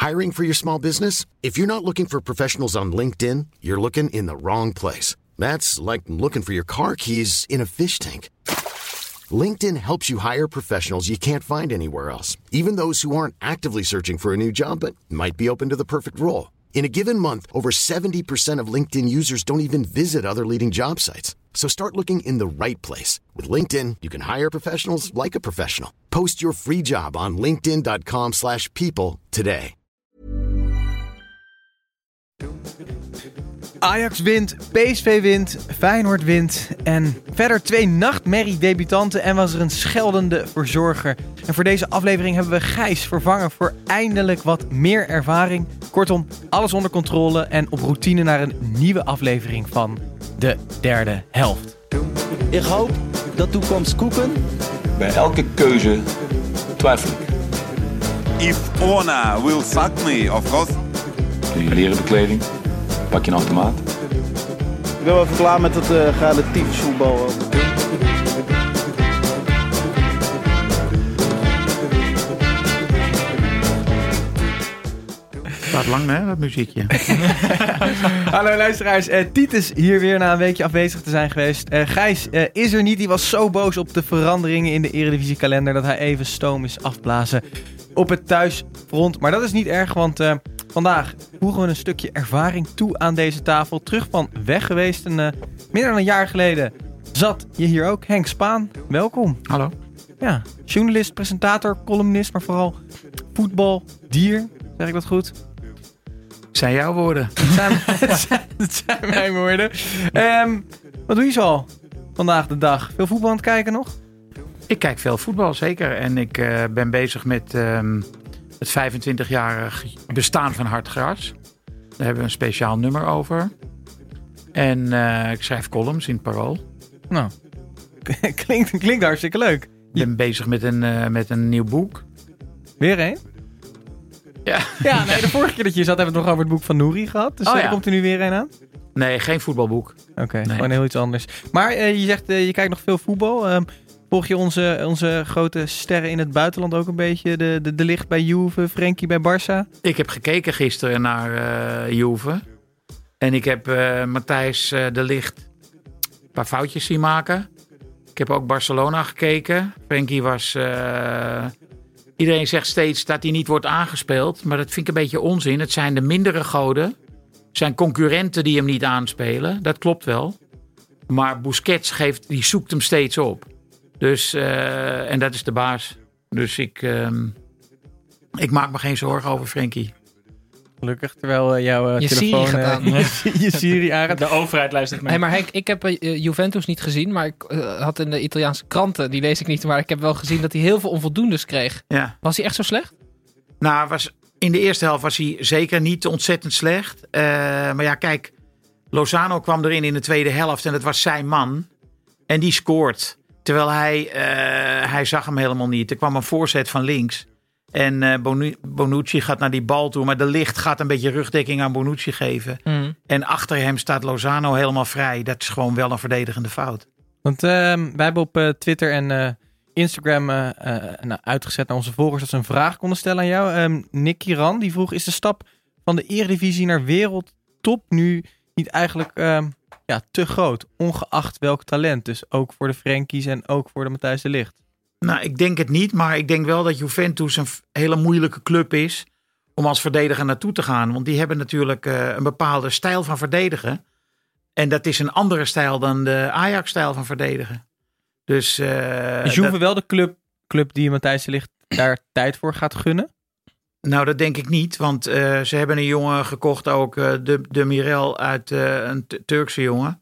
Hiring for your small business? If you're not looking for professionals on LinkedIn, you're looking in the wrong place. That's like looking for your car keys in a fish tank. LinkedIn helps you hire professionals you can't find anywhere else, even those who aren't actively searching for a new job but might be open to the perfect role. In a given month, over 70% of LinkedIn users don't even visit other leading job sites. So start looking in the right place. With LinkedIn, you can hire professionals like a professional. Post your free job on linkedin.com/people today. Ajax wint, PSV wint, Feyenoord wint en verder 2 nachtmerrie-debutanten en was er een scheldende verzorger. En voor deze aflevering hebben we Gijs vervangen voor eindelijk wat meer ervaring. Kortom, alles onder controle en op routine naar een nieuwe aflevering van de derde helft. Ik hoop dat toekomst koeken. Bij elke keuze twijfel ik. If Ona will fuck me, of course. Doe je leren bekleding, pak je een automaat. Ik ben wel even klaar met het relatief voetbal. Staat lang, hè, dat muziekje. Hallo luisteraars, Titus hier weer na een weekje afwezig te zijn geweest. Gijs is er niet, die was zo boos op de veranderingen in de Eredivisie-kalender dat hij even stoom is afblazen op het thuisfront. Maar dat is niet erg, want vandaag voegen we een stukje ervaring toe aan deze tafel. Terug van weg geweest, meer dan een jaar geleden zat je hier ook. Henk Spaan, welkom. Hallo. Ja, journalist, presentator, columnist, maar vooral voetbaldier. Zeg ik dat goed? Zijn jouw woorden. Het zijn mijn woorden. Wat doe je zo vandaag de dag? Veel voetbal aan het kijken nog? Ik kijk veel voetbal, zeker. En ik ben bezig met het 25-jarig bestaan van Hartgras. Daar hebben we een speciaal nummer over. En ik schrijf columns in het Parool. Nou, klinkt hartstikke leuk. Ik ben bezig met een nieuw boek. Weer een? Ja, nee, de vorige keer dat je zat hebben we het nog over het boek van Nouri gehad. Dus komt er nu weer een aan? Nee, geen voetbalboek. Oké, gewoon heel iets anders. Maar je zegt, je kijkt nog veel voetbal. Volg je onze grote sterren in het buitenland ook een beetje? De Ligt bij Juve, Frenkie bij Barça? Ik heb gekeken gisteren naar Juve. En ik heb Matthijs de Ligt een paar foutjes zien maken. Ik heb ook Barcelona gekeken. Frenkie was... Iedereen zegt steeds dat hij niet wordt aangespeeld. Maar dat vind ik een beetje onzin. Het zijn de mindere goden. Het zijn concurrenten die hem niet aanspelen. Dat klopt wel. Maar Busquets die zoekt hem steeds op. Dus, en dat is de baas. Dus ik maak me geen zorgen over Frenkie. Gelukkig, terwijl jouw je telefoon... Siri gaat aan. je Siri aangaat. De overheid luistert mee. Hey, maar Henk, ik heb Juventus niet gezien, maar ik had in de Italiaanse kranten, die lees ik niet, maar ik heb wel gezien dat hij heel veel onvoldoendes kreeg. Ja. Was hij echt zo slecht? Nou, in de eerste helft was hij zeker niet ontzettend slecht. Maar ja, kijk, Lozano kwam erin in de tweede helft en dat was zijn man. En die scoort. Terwijl hij zag hem helemaal niet. Er kwam een voorzet van links. En Bonucci gaat naar die bal toe. Maar de Ligt gaat een beetje rugdekking aan Bonucci geven. Mm. En achter hem staat Lozano helemaal vrij. Dat is gewoon wel een verdedigende fout. Want wij hebben op Twitter en Instagram uitgezet naar onze volgers dat ze een vraag konden stellen aan jou. Nick Kiran die vroeg, is de stap van de Eredivisie naar wereldtop nu niet eigenlijk te groot? Ongeacht welk talent. Dus ook voor de Frenkies en ook voor de Matthijs de Ligt. Nou, ik denk het niet, maar ik denk wel dat Juventus een hele moeilijke club is om als verdediger naartoe te gaan. Want die hebben natuurlijk een bepaalde stijl van verdedigen. En dat is een andere stijl dan de Ajax-stijl van verdedigen. Dus is Juve wel de club die Matthijs de Ligt daar tijd voor gaat gunnen? Nou, dat denk ik niet, want ze hebben een jongen gekocht ook, de Mirel uit een Turkse jongen.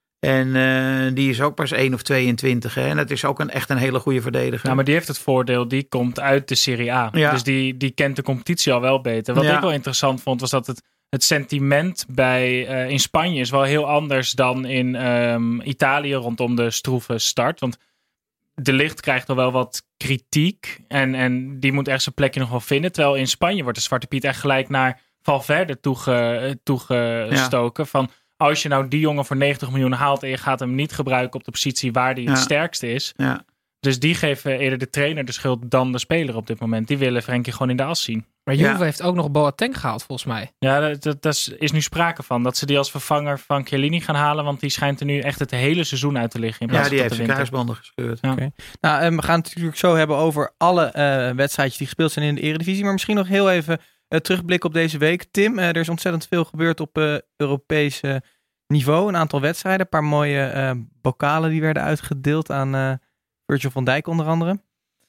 En die is ook pas 1 of 22. Hè? En dat is ook echt een hele goede verdediger. Nou, maar die heeft het voordeel, die komt uit de Serie A. Ja. Dus die kent de competitie al wel beter. Wat ik wel interessant vond, was dat het sentiment in Spanje is wel heel anders dan in Italië rondom de stroeve start. Want de Ligt krijgt al wel wat kritiek. En die moet echt zijn plekje nog wel vinden. Terwijl in Spanje wordt de Zwarte Piet echt gelijk naar Valverde toegestoken. Ja. Van, als je nou die jongen voor 90 miljoen haalt en je gaat hem niet gebruiken op de positie waar hij het sterkste is. Ja. Dus die geven eerder de trainer de schuld dan de speler op dit moment. Die willen Frenkie gewoon in de as zien. Maar Juve heeft ook nog Boateng gehaald, volgens mij. Ja, dat is nu sprake van. Dat ze die als vervanger van Chiellini gaan halen. Want die schijnt er nu echt het hele seizoen uit te liggen. Ja, die heeft zijn kruisbanden gescheurd. Ja. Okay. Nou, we gaan het natuurlijk zo hebben over alle wedstrijdjes die gespeeld zijn in de Eredivisie. Maar misschien nog heel even terugblikken op deze week. Tim, er is ontzettend veel gebeurd op Europees niveau. Een aantal wedstrijden. Een paar mooie bokalen die werden uitgedeeld aan Virgil van Dijk onder andere.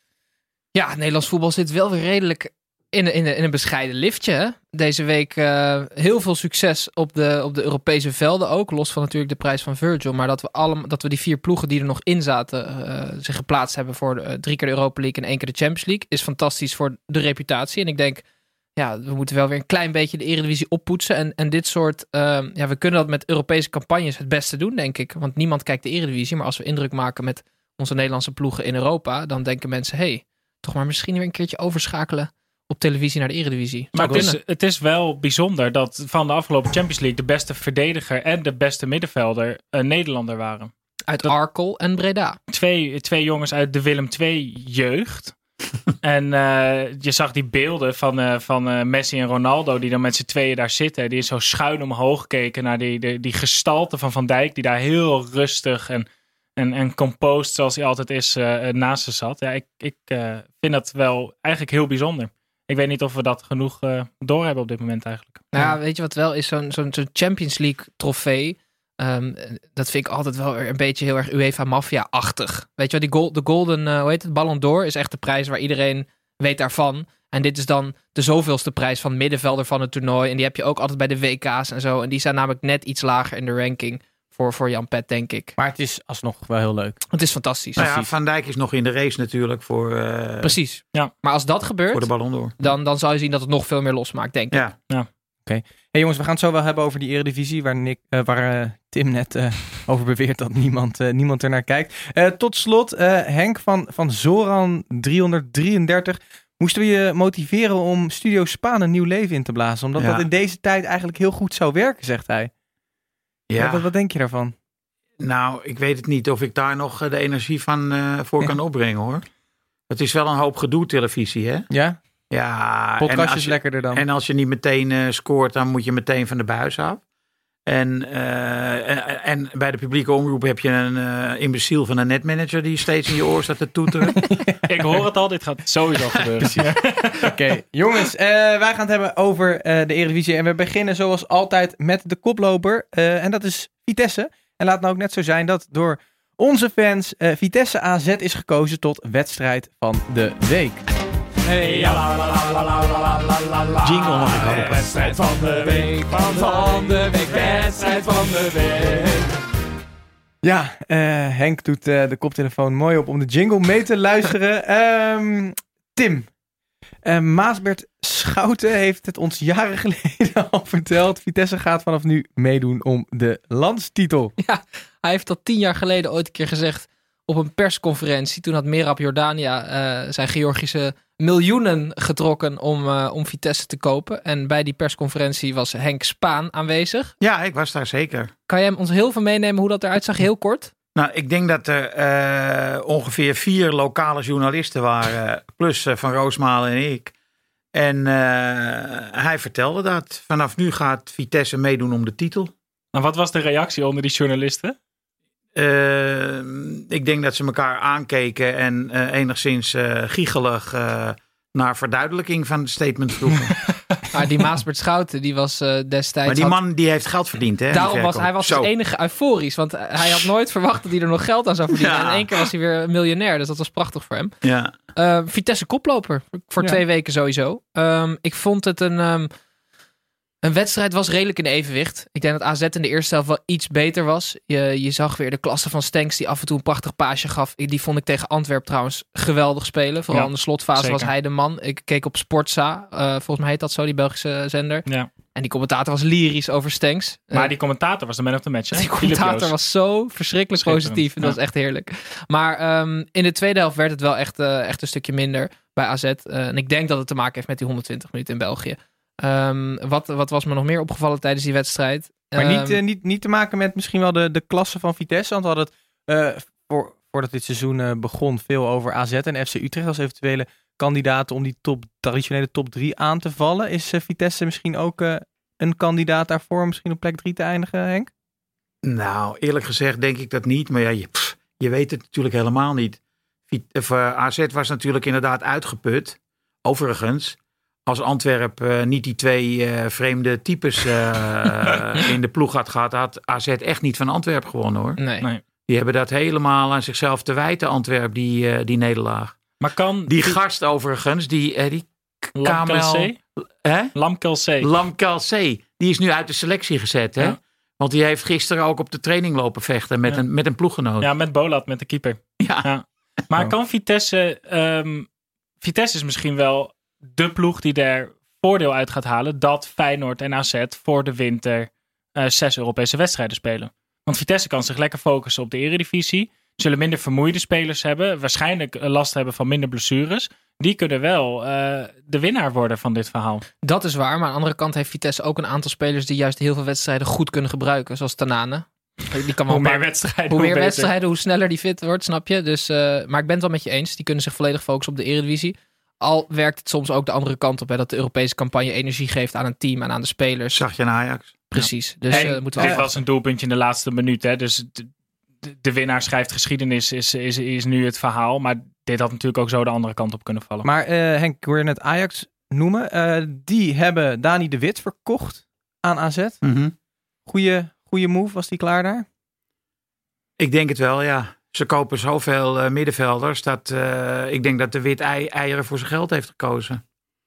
Ja, Nederlands voetbal zit wel weer redelijk in een bescheiden liftje. Hè? Deze week heel veel succes op de Europese velden ook. Los van natuurlijk de prijs van Virgil. Maar dat we die 4 ploegen die er nog in zaten zich geplaatst hebben voor 3 keer de Europa League en 1 keer de Champions League. Is fantastisch voor de reputatie. En ik denk, ja, we moeten wel weer een klein beetje de Eredivisie oppoetsen. En dit soort, we kunnen dat met Europese campagnes het beste doen, denk ik. Want niemand kijkt de Eredivisie. Maar als we indruk maken met onze Nederlandse ploegen in Europa, dan denken mensen, hey, toch maar misschien weer een keertje overschakelen op televisie naar de Eredivisie. Maar het is wel bijzonder dat van de afgelopen Champions League de beste verdediger en de beste middenvelder een Nederlander waren. Uit Arkel en Breda. Twee jongens uit de Willem II jeugd. En je zag die beelden van Messi en Ronaldo die dan met z'n tweeën daar zitten. Die zo schuin omhoog keken naar die gestalte van Van Dijk die daar heel rustig en composed zoals hij altijd is naast ze zat. Ja, ik vind dat wel eigenlijk heel bijzonder. Ik weet niet of we dat genoeg doorhebben op dit moment eigenlijk. Nou ja, weet je wat wel is? Zo'n Champions League trofee. Dat vind ik altijd wel een beetje heel erg UEFA Mafia-achtig. Weet je wel, de golden, Ballon d'Or is echt de prijs waar iedereen weet daarvan. En dit is dan de zoveelste prijs van middenvelder van het toernooi. En die heb je ook altijd bij de WK's en zo. En die zijn namelijk net iets lager in de ranking voor Jan Pet, denk ik. Maar het is alsnog wel heel leuk. Het is fantastisch. Nou ja, Van Dijk is nog in de race natuurlijk voor... Precies. Ja. Maar als dat gebeurt, voor de Ballon d'Or. Dan zal je zien dat het nog veel meer losmaakt, denk ik. Ja. Oké. Hey jongens, we gaan het zo wel hebben over die Eredivisie, waar Tim net over beweert dat niemand er naar kijkt. Tot slot, Henk van Zoran 333. Moesten we je motiveren om Studio Spaan een nieuw leven in te blazen? Omdat dat in deze tijd eigenlijk heel goed zou werken, zegt hij. Ja. Wat denk je daarvan? Nou, ik weet het niet of ik daar nog de energie van voor kan opbrengen, hoor. Het is wel een hoop gedoe, televisie, hè? Ja? Ja. Podcast is lekkerder dan. En als je niet meteen scoort, dan moet je meteen van de buis af. En bij de publieke omroep heb je een imbeciel van een netmanager die steeds in je oor staat te toeteren. Ik hoor het al, dit gaat sowieso gebeuren. Oké, jongens, wij gaan het hebben over de Eredivisie. En we beginnen zoals altijd met de koploper. En dat is Vitesse. En laat nou ook net zo zijn dat door onze fans Vitesse AZ is gekozen tot wedstrijd van de week. Hey, jingle mag ik hopen. Wedstrijd van de week, van de week, wedstrijd van de week. Ja, Henk doet de koptelefoon mooi op om de jingle mee te luisteren. Tim, Maasbert Schouten heeft het ons jaren geleden al verteld. Vitesse gaat vanaf nu meedoen om de landstitel. Ja, hij heeft dat 10 jaar geleden ooit een keer gezegd op een persconferentie. Toen had Merab Jordania zijn Georgische miljoenen getrokken om Vitesse te kopen. En bij die persconferentie was Henk Spaan aanwezig. Ja, ik was daar zeker. Kan jij ons heel veel meenemen hoe dat eruit zag, heel kort? Nou, ik denk dat er ongeveer 4 lokale journalisten waren. Plus Van Roosmalen en ik. En hij vertelde dat. Vanaf nu gaat Vitesse meedoen om de titel. En wat was de reactie onder die journalisten? Ik denk dat ze elkaar aankeken en enigszins giechelig naar verduidelijking van het statement vroegen. Maar die Maasbert Schouten, die was destijds... Maar die man die heeft geld verdiend, hè? Daarom was hij het enige euforisch. Want hij had nooit verwacht dat hij er nog geld aan zou verdienen. Ja. En in 1 keer was hij weer miljonair. Dus dat was prachtig voor hem. Ja. Vitesse koploper. Voor 2 weken sowieso. Ik vond het een wedstrijd was redelijk in evenwicht. Ik denk dat AZ in de eerste helft wel iets beter was. Je zag weer de klasse van Stenks die af en toe een prachtig paasje gaf. Die vond ik tegen Antwerp trouwens geweldig spelen. Vooral in de slotfase zeker. Was hij de man. Ik keek op Sportza. Volgens mij heet dat zo, die Belgische zender. Ja. En die commentator was lyrisch over Stenks. Maar die commentator was de man of the match. Hè? Die commentator was zo verschrikkelijk positief. Dat was echt heerlijk. Maar in de tweede helft werd het wel echt een stukje minder bij AZ. En ik denk dat het te maken heeft met die 120 minuten in België. Wat was me nog meer opgevallen tijdens die wedstrijd? Maar niet te maken met misschien wel de klasse van Vitesse. Want we hadden het voordat dit seizoen begon veel over AZ en FC Utrecht als eventuele kandidaten om die traditionele top 3 aan te vallen. Is Vitesse misschien ook een kandidaat daarvoor misschien op plek 3 te eindigen, Henk? Nou, eerlijk gezegd denk ik dat niet. Maar ja, je weet het natuurlijk helemaal niet. AZ was natuurlijk inderdaad uitgeput. Overigens, als Antwerp niet die 2 vreemde types in de ploeg had gehad, had AZ echt niet van Antwerp gewonnen, hoor. Nee. Die hebben dat helemaal aan zichzelf te wijten, Antwerp, die nederlaag. Maar kan die gast overigens, die Lam Kelce, die is nu uit de selectie gezet, hè? Ja. Want die heeft gisteren ook op de training lopen vechten met een ploeggenoot. Ja, met Bolat, met de keeper. Ja. Maar kan Vitesse... Vitesse is misschien wel de ploeg die er voordeel uit gaat halen dat Feyenoord en AZ voor de winter 6 Europese wedstrijden spelen. Want Vitesse kan zich lekker focussen op de Eredivisie. Zullen minder vermoeide spelers hebben. Waarschijnlijk last hebben van minder blessures. Die kunnen wel de winnaar worden van dit verhaal. Dat is waar, maar aan de andere kant heeft Vitesse ook een aantal spelers die juist heel veel wedstrijden goed kunnen gebruiken. Zoals Tanane. Die kan wel hoe meer wedstrijden, hoe sneller die fit wordt, snap je? Dus, maar ik ben het wel met je eens. Die kunnen zich volledig focussen op de Eredivisie. Al werkt het soms ook de andere kant op. Hè, dat de Europese campagne energie geeft aan een team en aan de spelers. Zag je aan Ajax? Precies. Dus, dit was een doelpuntje in de laatste minuut. Hè, dus de winnaar schrijft geschiedenis is nu het verhaal. Maar dit had natuurlijk ook zo de andere kant op kunnen vallen. Maar Henk, ik hoorde net Ajax noemen. Die hebben Dani de Wit verkocht aan AZ. Mm-hmm. Goeie move, was die klaar daar? Ik denk het wel, ja. Ze kopen zoveel middenvelders dat ik denk dat de Wit eieren voor zijn geld heeft gekozen.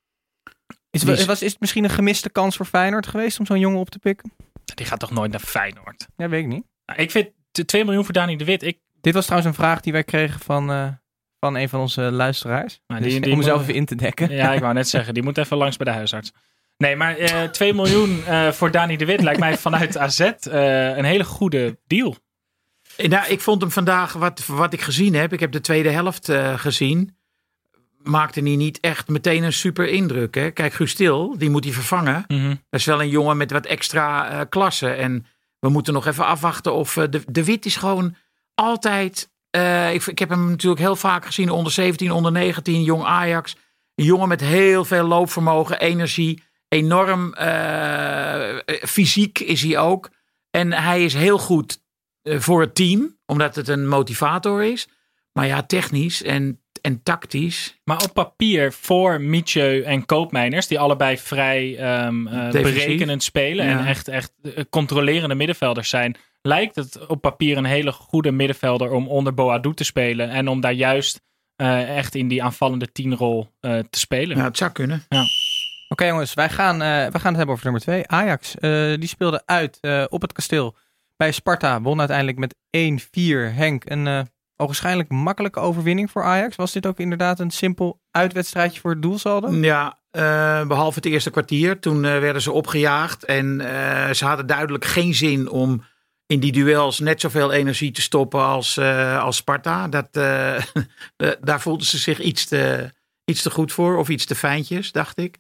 Is het misschien een gemiste kans voor Feyenoord geweest om zo'n jongen op te pikken? Die gaat toch nooit naar Feyenoord? Ja, weet ik niet. Ik vind 2 miljoen voor Dani de Wit. Dit was trouwens een vraag die wij kregen van een van onze luisteraars. Dus om mezelf even in te dekken. Ja, ik wou net zeggen, die moet even langs bij de huisarts. Nee, maar 2 miljoen voor Dani de Wit lijkt mij vanuit AZ een hele goede deal. Nou, ik vond hem vandaag, wat ik gezien heb, ik heb de tweede helft gezien, maakte hij niet echt meteen een super indruk. Hè? Kijk, Guus Til, die moet hij vervangen. Mm-hmm. Dat is wel een jongen met wat extra klasse. En we moeten nog even afwachten of de Wit is gewoon altijd... Ik heb hem natuurlijk heel vaak gezien, onder 17, onder 19, jong Ajax. Een jongen met heel veel loopvermogen, energie, enorm fysiek is hij ook. En hij is heel goed voor het team, omdat het een motivator is. Maar ja, technisch en tactisch. Maar op papier voor Mitjeu en Koopmeiners, die allebei vrij berekenend spelen en echt controlerende middenvelders zijn, lijkt het op papier een hele goede middenvelder om onder Boadou te spelen en om daar juist echt in die aanvallende 10-rol te spelen. Ja, het zou kunnen. Ja. Oké, jongens, wij gaan het hebben over nummer 2. Ajax, die speelde uit op het kasteel bij Sparta. Won uiteindelijk met 1-4. Henk, een ogenschijnlijk makkelijke overwinning voor Ajax. Was dit ook inderdaad een simpel uitwedstrijdje voor het doelsaldo? Ja, behalve het eerste kwartier. Toen werden ze opgejaagd. En ze hadden duidelijk geen zin om in die duels net zoveel energie te stoppen als Sparta. Daar voelden ze zich iets te goed voor. Of iets te fijntjes, dacht ik.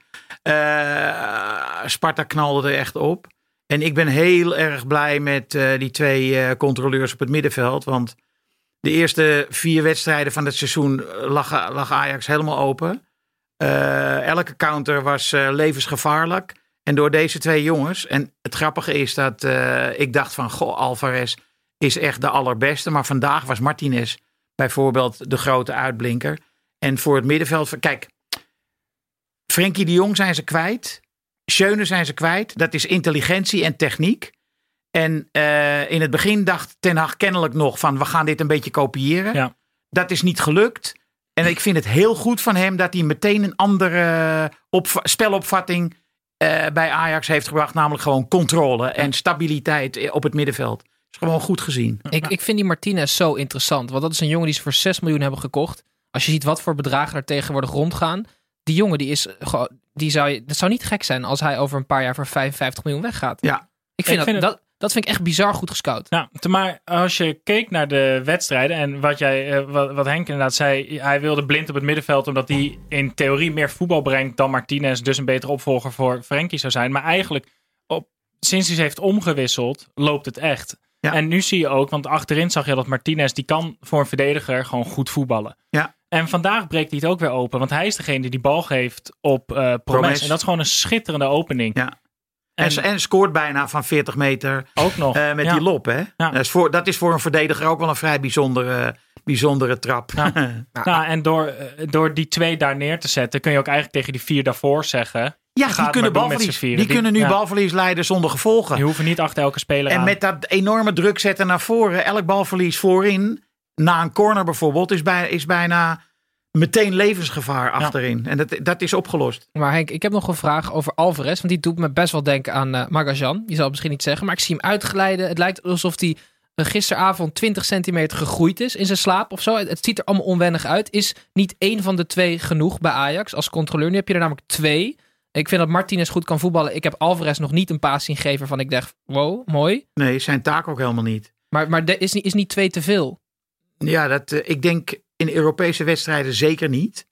Sparta knalde er echt op. En ik ben heel erg blij met die 2 controleurs op het middenveld. Want de eerste 4 wedstrijden van het seizoen lag Ajax helemaal open. Elke counter was levensgevaarlijk. En door deze 2 jongens. En het grappige is dat ik dacht van, Alvarez is echt de allerbeste. Maar vandaag was Martinez bijvoorbeeld de grote uitblinker. En voor het middenveld, kijk, Frenkie de Jong zijn ze kwijt. Schöne zijn ze kwijt. Dat is intelligentie en techniek. En in het begin dacht Ten Hag kennelijk nog van, we gaan dit een beetje kopiëren. Ja. Dat is niet gelukt. En ik vind het heel goed van hem dat hij meteen een andere spelopvatting bij Ajax heeft gebracht. Namelijk gewoon controle en stabiliteit op het middenveld. Is gewoon goed gezien. Ik vind die Martinez zo interessant. Want dat is een jongen die ze voor 6 miljoen hebben gekocht. Als je ziet wat voor bedragen er tegenwoordig rondgaan. Die jongen, dat zou niet gek zijn als hij over een paar jaar voor 55 miljoen weggaat. Ja. Dat vind ik echt bizar goed gescout. Ja, maar als je keek naar de wedstrijden en wat Henk inderdaad zei, hij wilde Blind op het middenveld omdat hij in theorie meer voetbal brengt dan Martinez, dus een betere opvolger voor Frenkie zou zijn. Maar eigenlijk, sinds hij ze heeft omgewisseld, loopt het echt. Ja. En nu zie je ook, want achterin zag je dat Martinez, die kan voor een verdediger gewoon goed voetballen. Ja. En vandaag breekt hij het ook weer open. Want hij is degene die bal geeft op Promes. En dat is gewoon een schitterende opening. Ja. En scoort bijna van 40 meter. Ook nog. Met die lop. Hè? Ja. Dat is voor een verdediger ook wel een vrij bijzondere trap. Ja. En door die 2 daar neer te zetten, kun je ook eigenlijk tegen die 4 daarvoor zeggen. Ja, die kunnen balverlies. Die kunnen nu balverlies leiden zonder gevolgen. Die hoeven niet achter elke speler aan. En met dat enorme druk zetten naar voren. Elk balverlies voorin. Na een corner bijvoorbeeld. Is bijna meteen levensgevaar achterin. En dat is opgelost. Maar Henk, ik heb nog een vraag over Alvarez. Want die doet me best wel denken aan Magajan. Je zal het misschien niet zeggen. Maar ik zie hem uitglijden. Het lijkt alsof hij gisteravond 20 centimeter gegroeid is in zijn slaap of zo. Het ziet er allemaal onwennig uit. Is niet 1 van de 2 genoeg bij Ajax als controleur? Nu heb je er namelijk 2. Ik vind dat Martinez goed kan voetballen. Ik heb Alvarez nog niet een paas zien geven van ik dacht, wow, mooi. Nee, zijn taak ook helemaal niet. Maar is niet 2 te veel? Ja, ik denk in Europese wedstrijden zeker niet.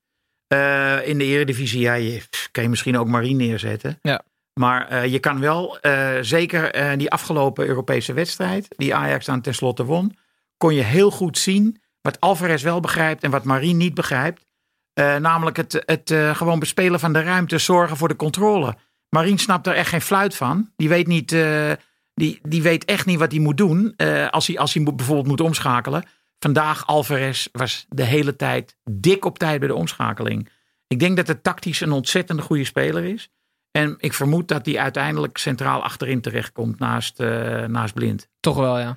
In de Eredivisie kan je misschien ook Marine neerzetten. Ja. Maar je kan wel, zeker die afgelopen Europese wedstrijd, die Ajax dan tenslotte won, kon je heel goed zien wat Alvarez wel begrijpt en wat Marine niet begrijpt. Namelijk het gewoon bespelen van de ruimte, zorgen voor de controle. Marine snapt er echt geen fluit van. Die weet niet, die weet echt niet wat hij moet doen als hij bijvoorbeeld moet omschakelen. Vandaag Alvarez was de hele tijd dik op tijd bij de omschakeling. Ik denk dat het tactisch een ontzettend goede speler is. En ik vermoed dat hij uiteindelijk centraal achterin terechtkomt naast Blind. Toch wel, ja.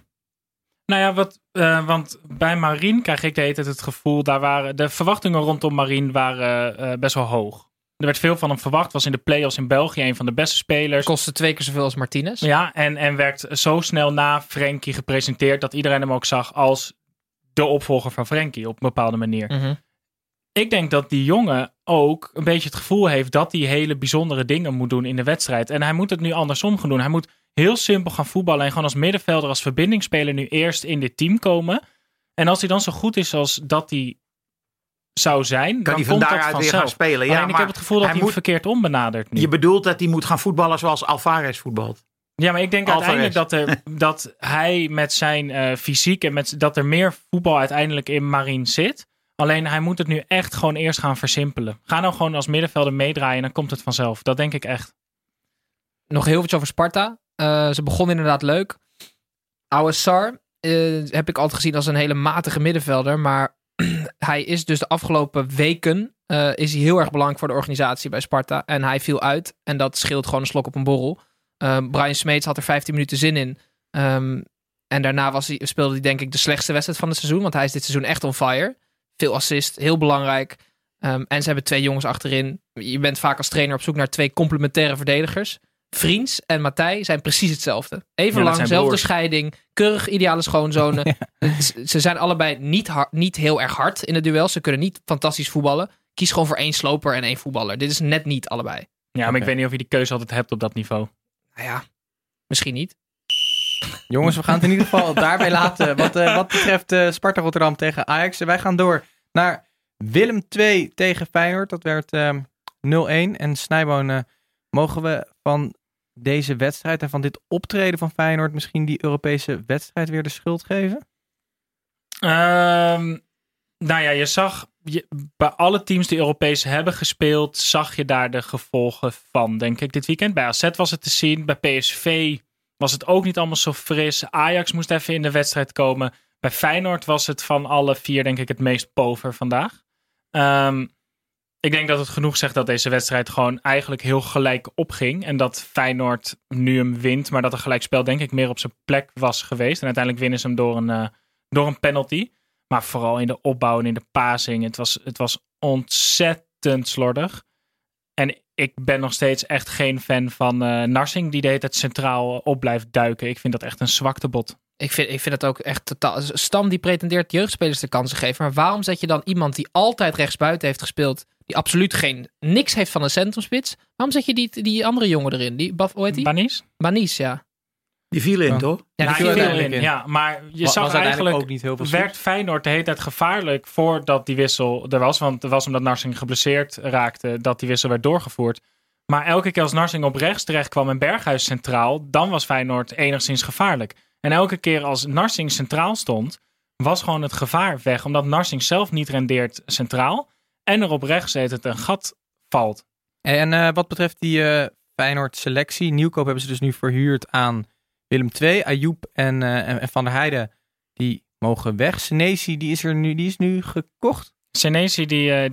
Nou ja, want bij Marine krijg ik de hele tijd het gevoel, de verwachtingen rondom Marine waren best wel hoog. Er werd veel van hem verwacht, was in de play-offs in België een van de beste spelers. Kostte 2 keer zoveel als Martinez. Ja, en werd zo snel na Frenkie gepresenteerd dat iedereen hem ook zag als de opvolger van Frenkie op een bepaalde manier. Mm-hmm. Ik denk dat die jongen ook een beetje het gevoel heeft dat hij hele bijzondere dingen moet doen in de wedstrijd. En hij moet het nu andersom gaan doen. Hij moet heel simpel gaan voetballen en gewoon als middenvelder, als verbindingsspeler nu eerst in dit team komen. En als hij dan zo goed is als dat hij zou zijn, kan dan hij van komt dat daaruit weer vanzelf. gaan spelen. Ja, ik heb het gevoel dat hij hem verkeerd ombenadert nu. Je bedoelt dat hij moet gaan voetballen zoals Alvarez voetbalt? Ja, maar ik denk uiteindelijk dat hij met zijn fysiek en dat er meer voetbal uiteindelijk in Marine zit. Alleen hij moet het nu echt gewoon eerst gaan versimpelen. Ga nou gewoon als middenvelder meedraaien en dan komt het vanzelf. Dat denk ik echt. Nog heel iets over Sparta. Ze begonnen inderdaad leuk. Oude Sar heb ik altijd gezien als een hele matige middenvelder. Maar hij is dus de afgelopen weken is hij heel erg belangrijk voor de organisatie bij Sparta. En hij viel uit. En dat scheelt gewoon een slok op een borrel. Brian Smeets had er 15 minuten zin in. En daarna speelde hij denk ik de slechtste wedstrijd van het seizoen. Want hij is dit seizoen echt on fire. Veel assist, heel belangrijk. En ze hebben 2 jongens achterin. Je bent vaak als trainer op zoek naar 2 complementaire verdedigers. Vriends en Matthij zijn precies hetzelfde. Even lang, zelfde scheiding. Keurig ideale schoonzonen. Ja. Ze zijn allebei niet heel erg hard in het duel. Ze kunnen niet fantastisch voetballen. Kies gewoon voor 1 sloper en 1 voetballer. Dit is net niet allebei. Ja, maar ik weet niet of je die keuze altijd hebt op dat niveau. Nou ja, misschien niet. Jongens, we gaan het in ieder geval daarbij laten. Wat betreft Sparta Rotterdam tegen Ajax. Wij gaan door naar Willem 2 tegen Feyenoord. Dat werd 0-1. En Snijboon, mogen we van deze wedstrijd en van dit optreden van Feyenoord misschien die Europese wedstrijd weer de schuld geven? Nou ja, je zag bij alle teams die Europees hebben gespeeld, zag je daar de gevolgen van, denk ik, dit weekend. Bij AZ was het te zien. Bij PSV was het ook niet allemaal zo fris. Ajax moest even in de wedstrijd komen. Bij Feyenoord was het van alle 4, denk ik, het meest pover vandaag. Ik denk dat het genoeg zegt dat deze wedstrijd gewoon eigenlijk heel gelijk opging. En dat Feyenoord nu hem wint, maar dat een gelijkspel denk ik meer op zijn plek was geweest. En uiteindelijk winnen ze hem door een penalty. Maar vooral in de opbouw en in de passing. Het was ontzettend slordig. En ik ben nog steeds echt geen fan van Narsing, die de hele tijd centraal op blijft duiken. Ik vind dat echt een zwaktebod. Ik vind het ook echt totaal. Stam die pretendeert jeugdspelers de kansen geven. Maar waarom zet je dan iemand die altijd rechtsbuiten heeft gespeeld, die absoluut niks heeft van een centrumspits? Waarom zet je die andere jongen erin? Hoe heet die? Banis, ja. Die viel in, toch? Ja, die viel in. Ja, maar je zag eigenlijk ook niet heel veel werd Feyenoord de hele tijd gevaarlijk voordat die wissel er was. Want het was omdat Narsing geblesseerd raakte dat die wissel werd doorgevoerd. Maar elke keer als Narsing op rechts terecht kwam en Berghuis centraal, dan was Feyenoord enigszins gevaarlijk. En elke keer als Narsing centraal stond, was gewoon het gevaar weg. Omdat Narsing zelf niet rendeert centraal. En er op rechts het een gat valt. En wat betreft die Feyenoord selectie. Nieuwkoop hebben ze dus nu verhuurd aan Willem II. Ayoub en Van der Heijden, die mogen weg. Senesi, die is nu gekocht. Senesi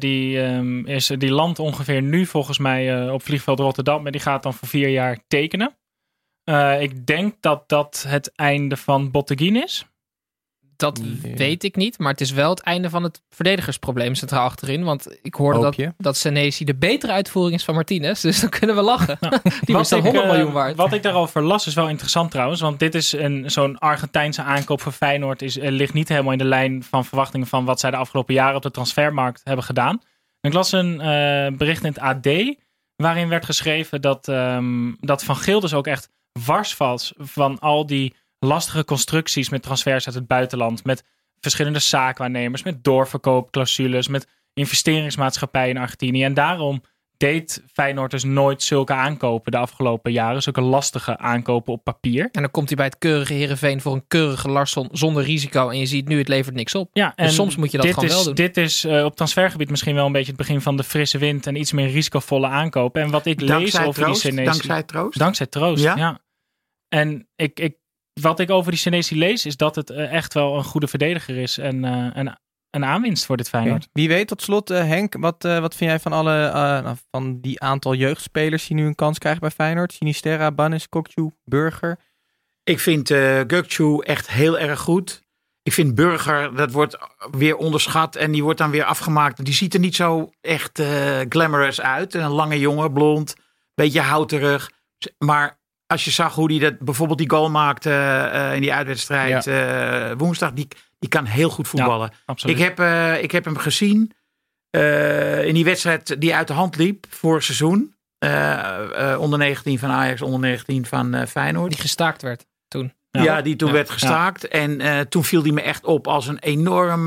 die landt ongeveer nu volgens mij op vliegveld Rotterdam. En die gaat dan voor 4 jaar tekenen. Ik denk dat het einde van Botteguin is. Dat weet ik niet, maar het is wel het einde van het verdedigersprobleem centraal achterin. Want ik hoorde dat Senesi de betere uitvoering is van Martinez. Dus dan kunnen we lachen. Die was dan 100 miljoen waard. Wat ik daarover las is wel interessant trouwens. Want dit is zo'n Argentijnse aankoop voor Feyenoord. Ligt niet helemaal in de lijn van verwachtingen van wat zij de afgelopen jaren op de transfermarkt hebben gedaan. Ik las een bericht in het AD waarin werd geschreven dat Van Gildes ook echt wars valt van al die lastige constructies met transfers uit het buitenland. Met verschillende zaakwaarnemers, met doorverkoopclausules, met investeringsmaatschappijen in Argentinië. En daarom deed Feyenoord dus nooit zulke aankopen de afgelopen jaren. Zulke lastige aankopen op papier. En dan komt hij bij het keurige Heerenveen voor een keurige Larsson zonder risico. En je ziet nu, het levert niks op. Ja, en dus soms moet je dat gewoon wel doen. Dit is op transfergebied misschien wel een beetje het begin van de frisse wind en iets meer risicovolle aankopen. En wat ik lees over die Senesi... Dankzij Troost? Dankzij Troost, ja. En wat ik over die Senesi lees, is dat het echt wel een goede verdediger is. En een aanwinst voor dit Feyenoord. Okay. Wie weet, tot slot, Henk, wat vind jij van van die aantal jeugdspelers die nu een kans krijgen bij Feyenoord? Sinisterra, Bannis, Kokju, Burger. Ik vind Gökçe echt heel erg goed. Ik vind Burger, dat wordt weer onderschat en die wordt dan weer afgemaakt. Die ziet er niet zo echt glamorous uit. Een lange jongen, blond, beetje houterig. Maar als je zag hoe hij dat bijvoorbeeld die goal maakte in die uitwedstrijd woensdag, die kan heel goed voetballen. Ja, absoluut. Ik heb hem gezien in die wedstrijd die uit de hand liep vorig seizoen. Onder 19 van Ajax, onder 19 van Feyenoord. Die gestaakt werd toen. Ja, die toen werd gestaakt. En toen viel hij me echt op als een enorm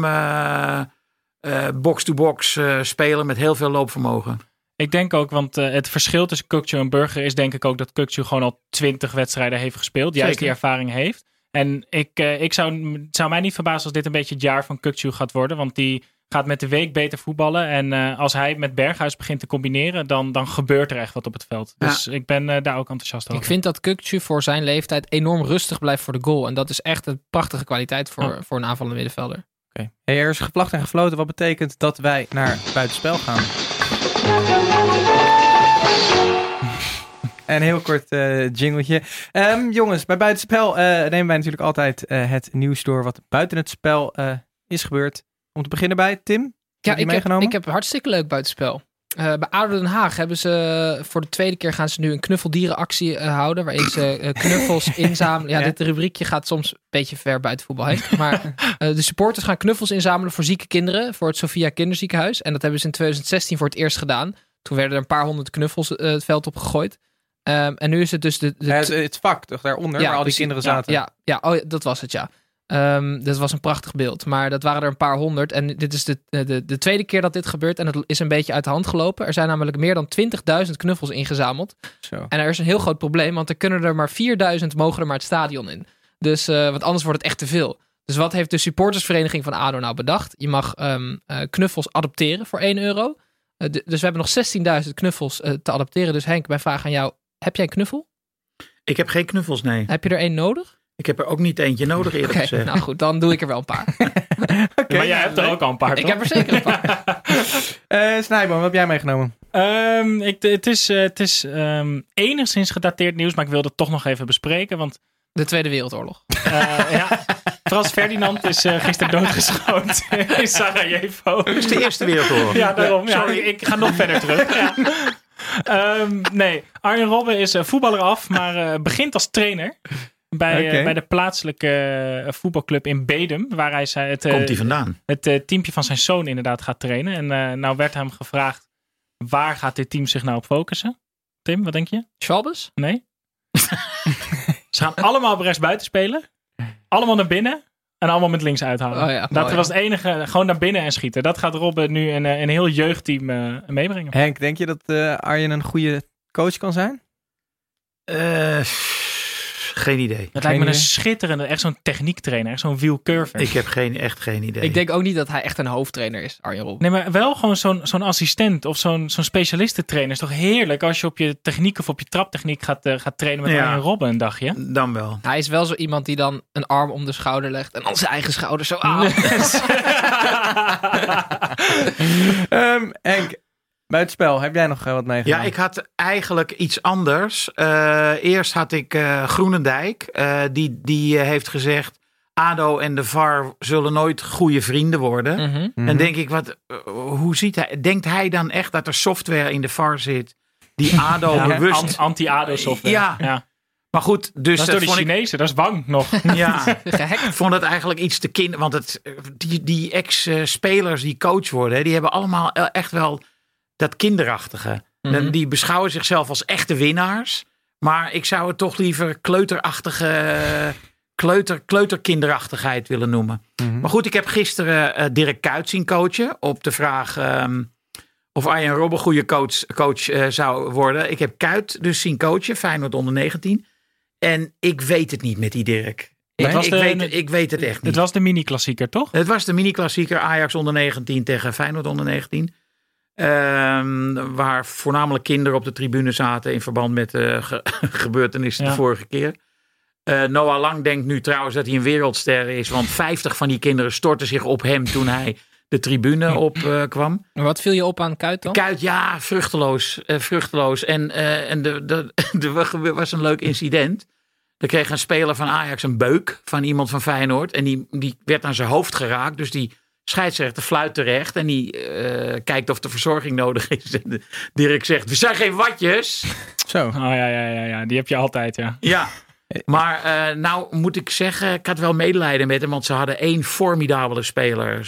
box-to-box speler met heel veel loopvermogen. Ik denk ook, want het verschil tussen Gökçe en Burger is denk ik ook dat Gökçe gewoon al 20 wedstrijden heeft gespeeld. Juist die ervaring heeft. En het zou mij niet verbazen als dit een beetje het jaar van Gökçe gaat worden. Want die gaat met de week beter voetballen. En als hij met Berghuis begint te combineren, dan gebeurt er echt wat op het veld. Dus ik ben daar ook enthousiast over. Ik vind dat Gökçe voor zijn leeftijd enorm rustig blijft voor de goal. En dat is echt een prachtige kwaliteit voor een aanvallende middenvelder. Okay. Hey, er is gevlacht en gefloten. Wat betekent dat wij naar buitenspel gaan? En heel kort jingletje. Jongens, bij buitenspel nemen wij natuurlijk altijd het nieuws door wat buiten het spel is gebeurd. Om te beginnen bij Tim. Ja, ik heb hartstikke leuk buitenspel. Bij ADO Den Haag hebben ze voor de tweede keer gaan ze nu een knuffeldierenactie houden. Waarin ze knuffels inzamelen. Ja, dit rubriekje gaat soms een beetje ver buiten voetbal heen. Maar de supporters gaan knuffels inzamelen voor zieke kinderen. Voor het Sophia Kinderziekenhuis. En dat hebben ze in 2016 voor het eerst gedaan. Toen werden er een paar honderd knuffels het veld op gegooid. En nu is het dus het vak toch daaronder, waar al die kinderen zaten. Ja, dat was het, ja. Dat was een prachtig beeld. Maar dat waren er een paar honderd. En dit is de tweede keer dat dit gebeurt. En het is een beetje uit de hand gelopen. Er zijn namelijk meer dan 20.000 knuffels ingezameld. Zo. En er is een heel groot probleem. Want er kunnen er maar 4.000 mogen er maar het stadion in. Dus, want anders wordt het echt te veel. Dus wat heeft de supportersvereniging van ADO nou bedacht? Je mag knuffels adopteren voor €1. Dus we hebben nog 16.000 knuffels te adopteren. Dus Henk, mijn vraag aan jou. Heb jij een knuffel? Ik heb geen knuffels, nee. Heb je er 1 nodig? Ik heb er ook niet eentje nodig, eerlijk gezegd. Nou goed, dan doe ik er wel een paar. Maar jij hebt er ook al een paar, toch? Ik heb er zeker een paar. Snijboom, wat heb jij meegenomen? Het is enigszins gedateerd nieuws, maar ik wilde het toch nog even bespreken. Want de Tweede Wereldoorlog. Frans Ferdinand is gisteren doodgeschoten in Sarajevo. Dat is de Eerste Wereldoorlog. Ja, daarom. Ja, ik ga nog verder terug. Ja. Nee, Arjen Robben is voetballer af, maar begint als trainer. Bij de plaatselijke voetbalclub in Bedum, waar hij komt hij vandaan? Het teampje van zijn zoon inderdaad gaat trainen. En nou werd hem gevraagd, waar gaat dit team zich nou op focussen? Tim, wat denk je? Schwalbes? Nee. Ze gaan allemaal op rechts buiten spelen. Allemaal naar binnen. En allemaal met links uithalen. Oh ja, dat was het enige. Gewoon naar binnen en schieten. Dat gaat Robben nu een heel jeugdteam meebrengen. Henk, denk je dat Arjen een goede coach kan zijn? Geen idee. Het lijkt me een schitterende, echt zo'n techniektrainer. Echt zo'n Wiel Curver. Ik heb echt geen idee. Ik denk ook niet dat hij echt een hoofdtrainer is, Arjen Robben. Nee, maar wel gewoon zo'n assistent of zo'n specialistentrainer. Is toch heerlijk als je op je techniek of op je traptechniek gaat trainen met Arjen Robben een dagje? Dan wel. Hij is wel zo iemand die dan een arm om de schouder legt en dan zijn eigen schouder zo aan. Henk, buitenspel, heb jij nog wat meegemaakt? Ja, ik had eigenlijk iets anders. Eerst had ik Groenendijk. Die heeft gezegd, ADO en de VAR zullen nooit goede vrienden worden. Mm-hmm. En denk ik, hoe ziet hij? Denkt hij dan echt dat er software in de VAR zit die ADO bewust... Anti-ADO software. Ja. Maar goed, dus dat is door de Chinezen, dat is bang nog. Ja, ik vond het eigenlijk iets te want die ex-spelers die coach worden, die hebben allemaal echt wel dat kinderachtige. Mm-hmm. Die beschouwen zichzelf als echte winnaars. Maar ik zou het toch liever kleuterkinderachtigheid willen noemen. Mm-hmm. Maar goed, ik heb gisteren Dirk Kuyt zien coachen. Op de vraag of Arjen Robben goede coach zou worden. Ik heb Kuyt dus zien coachen, Feyenoord onder 19. En ik weet het niet met die Dirk. Ik weet het echt niet. Het was de mini-klassieker, toch? Het was de mini-klassieker Ajax onder 19 tegen Feyenoord onder 19. Waar voornamelijk kinderen op de tribune zaten in verband met gebeurtenissen de vorige keer. Noah Lang denkt nu trouwens dat hij een wereldster is. Want 50 van die kinderen stortten zich op hem toen hij de tribune opkwam. Wat viel je op aan Kuyt dan? Kuyt, ja, vruchteloos. En er was een leuk incident. Er kreeg een speler van Ajax een beuk van iemand van Feyenoord. En die werd aan zijn hoofd geraakt. Dus die scheidsrechter fluit terecht. En die kijkt of de verzorging nodig is. En Dirk zegt, we zijn geen watjes. Zo. Oh ja. Die heb je altijd, ja. Ja. Maar nou moet ik zeggen, ik had wel medelijden met hem. Want ze hadden 1 formidabele speler.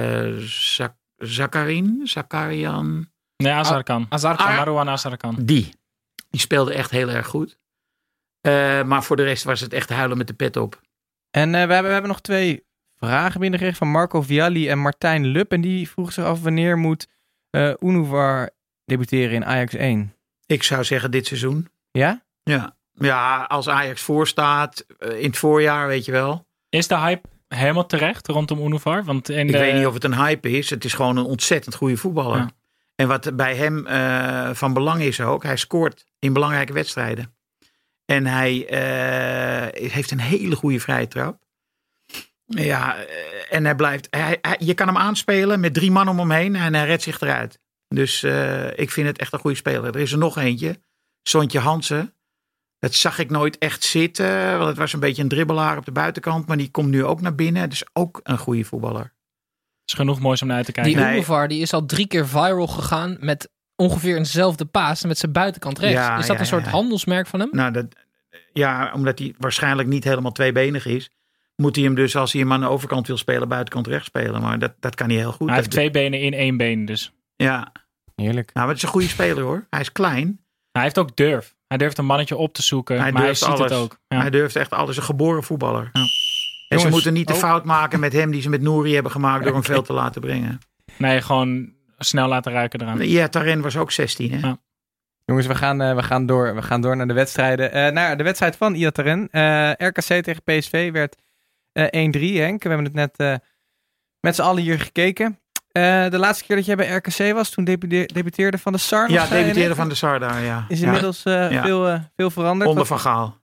Zakarian. Nee, Azarkan. Marouane Azarkan. Die speelde echt heel erg goed. Maar voor de rest was het echt huilen met de pet op. En we hebben nog 2 vragen binnengekregen van Marco Vialli en Martijn Lup. En die vroegen zich af wanneer moet Unúvar debuteren in Ajax 1? Ik zou zeggen dit seizoen. Ja? Ja, als Ajax voorstaat in het voorjaar, weet je wel. Is de hype helemaal terecht rondom Unúvar? Ik weet niet of het een hype is. Het is gewoon een ontzettend goede voetballer. Ja. En wat bij hem van belang is ook, hij scoort in belangrijke wedstrijden. En hij heeft een hele goede vrije trap. Ja, en hij blijft... je kan hem aanspelen met 3 man om hem heen en hij redt zich eruit. Dus ik vind het echt een goede speler. Er is er nog eentje. Sontje Hansen. Dat zag ik nooit echt zitten. Want het was een beetje een dribbelaar op de buitenkant. Maar die komt nu ook naar binnen. Dus ook een goede voetballer. Het is genoeg moois om naar uit te kijken. Die Unúvar die is al 3 keer viral gegaan met ongeveer eenzelfde paas met zijn buitenkant rechts. Ja, is dat een soort handelsmerk van hem? Nou, omdat hij waarschijnlijk niet helemaal tweebenig is. Moet hij hem dus, als hij hem aan de overkant wil spelen, buitenkant rechts spelen. Maar dat kan hij heel goed. Hij heeft 2 benen in 1 been dus. Ja. Heerlijk. Nou, maar het is een goede speler hoor. Hij is klein. Hij heeft ook durf. Hij durft een mannetje op te zoeken. Maar hij ziet alles. Het ook. Ja. Hij durft echt alles. Een geboren voetballer. Ja. En Jongens, ze moeten niet de fout maken met hem die ze met Nouri hebben gemaakt door hem veel te laten brengen. Nee, gewoon snel laten ruiken eraan. Ja, Taren was ook 16 hè. Ja. Jongens, we gaan door naar de wedstrijden. Naar de wedstrijd van Iataren. RKC tegen PSV werd 1-3, Henk. We hebben het net met z'n allen hier gekeken. De laatste keer dat jij bij RKC was, toen debuteerde Van der Sar. Ja, debuteerde Van der Sar daar, ja. Is inmiddels veel veranderd. Onder Van Gaal.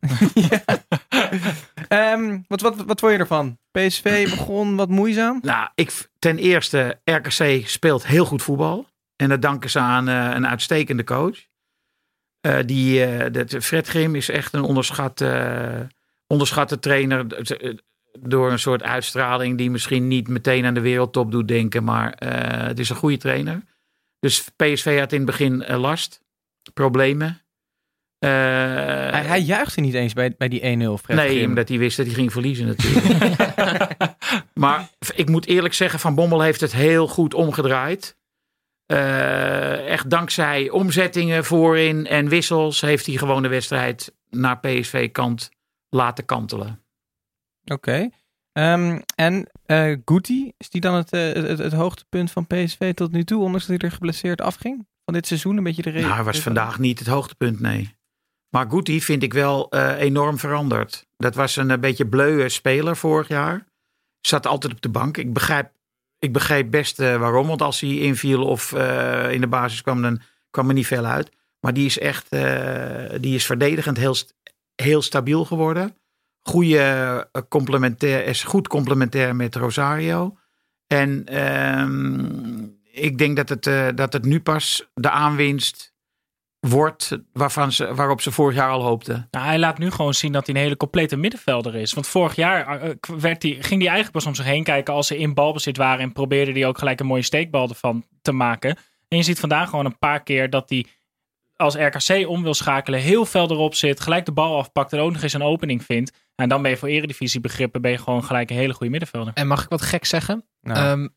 Wat vond je ervan? PSV begon wat moeizaam. Nou, ten eerste, RKC speelt heel goed voetbal. En dat danken ze aan een uitstekende coach. Fred Grim is echt een onderschatte trainer. Door een soort uitstraling die misschien niet meteen aan de wereldtop doet denken. Maar het is een goede trainer. Dus PSV had in het begin last. Problemen. Hij juichte niet eens bij die 1-0. Fred nee, Grim. omdat hij wist dat hij ging verliezen natuurlijk. Maar ik moet eerlijk zeggen, Van Bommel heeft het heel goed omgedraaid. Echt dankzij omzettingen voorin en wissels heeft hij gewoon de wedstrijd naar PSV-kant laten kantelen. Oké. En Guti, is die dan het hoogtepunt van PSV tot nu toe, ondanks dat hij er geblesseerd afging van dit seizoen? Een beetje de reden. Nou, hij was vandaag niet het hoogtepunt, nee. Maar Guti vind ik wel enorm veranderd. Dat was een beetje bleuwe speler vorig jaar. Zat altijd op de bank. Ik begreep best waarom. Want als hij inviel of in de basis kwam, dan kwam er niet veel uit. Maar die is echt die is verdedigend heel stabiel geworden. Is goed complementair met Rosario. En ik denk dat het nu pas de aanwinst wordt waarop ze vorig jaar al hoopten. Nou, hij laat nu gewoon zien dat hij een hele complete middenvelder is. Want vorig jaar ging hij eigenlijk pas om zich heen kijken als ze in balbezit waren en probeerde hij ook gelijk een mooie steekbal ervan te maken. En je ziet vandaag gewoon een paar keer dat hij als RKC om wil schakelen, heel fel erop zit, gelijk de bal afpakt en ook nog eens een opening vindt. En dan ben je voor Eredivisie begrippen gewoon gelijk een hele goede middenvelder. En mag ik wat gek zeggen? Nou.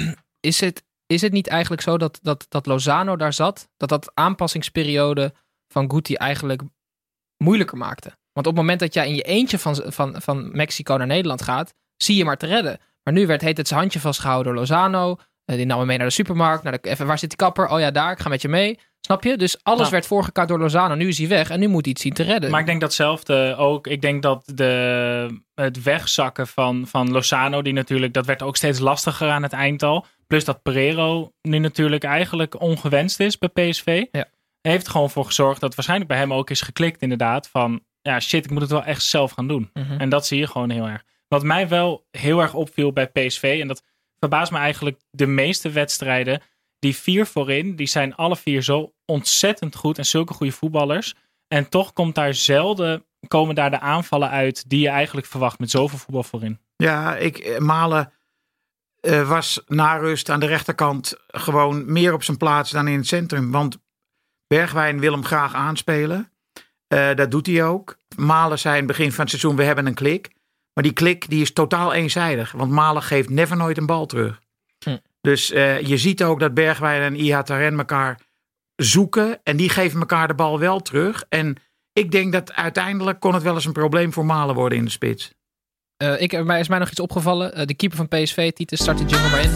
Is het niet eigenlijk zo dat Lozano daar zat, dat aanpassingsperiode van Guti eigenlijk moeilijker maakte? Want op het moment dat jij in je eentje van Mexico naar Nederland gaat, zie je maar te redden. Maar nu heet het zijn handje vastgehouden door Lozano. Die nam hem mee naar de supermarkt. Waar zit die kapper? Oh ja, daar. Ik ga met je mee. Snap je? Dus alles werd voorgekaart door Lozano. Nu is hij weg en nu moet hij iets zien te redden. Maar ik denk datzelfde ook. Ik denk dat het wegzakken van Lozano, die natuurlijk, dat werd ook steeds lastiger aan het eind al. Plus dat Pereiro nu natuurlijk eigenlijk ongewenst is bij PSV. Ja. Heeft er gewoon voor gezorgd dat waarschijnlijk bij hem ook is geklikt inderdaad. Van ja shit, ik moet het wel echt zelf gaan doen. Mm-hmm. En dat zie je gewoon heel erg. Wat mij wel heel erg opviel bij PSV, en dat verbaast me eigenlijk, de meeste wedstrijden, die 4 voorin, die zijn alle 4 zo ontzettend goed en zulke goede voetballers. En toch komen daar de aanvallen uit die je eigenlijk verwacht met zoveel voetbal voorin. Ja, Malen was na rust aan de rechterkant gewoon meer op zijn plaats dan in het centrum. Want Bergwijn wil hem graag aanspelen. Dat doet hij ook. Malen zei in het begin van het seizoen, we hebben een klik. Maar die klik die is totaal eenzijdig. Want Malen geeft never nooit een bal terug. Dus je ziet ook dat Bergwijn en Ihataren elkaar zoeken. En die geven elkaar de bal wel terug. En ik denk dat uiteindelijk kon het wel eens een probleem voor Malen worden in de spits. Is mij nog iets opgevallen. De keeper van PSV, Titus, start de jingle maar in.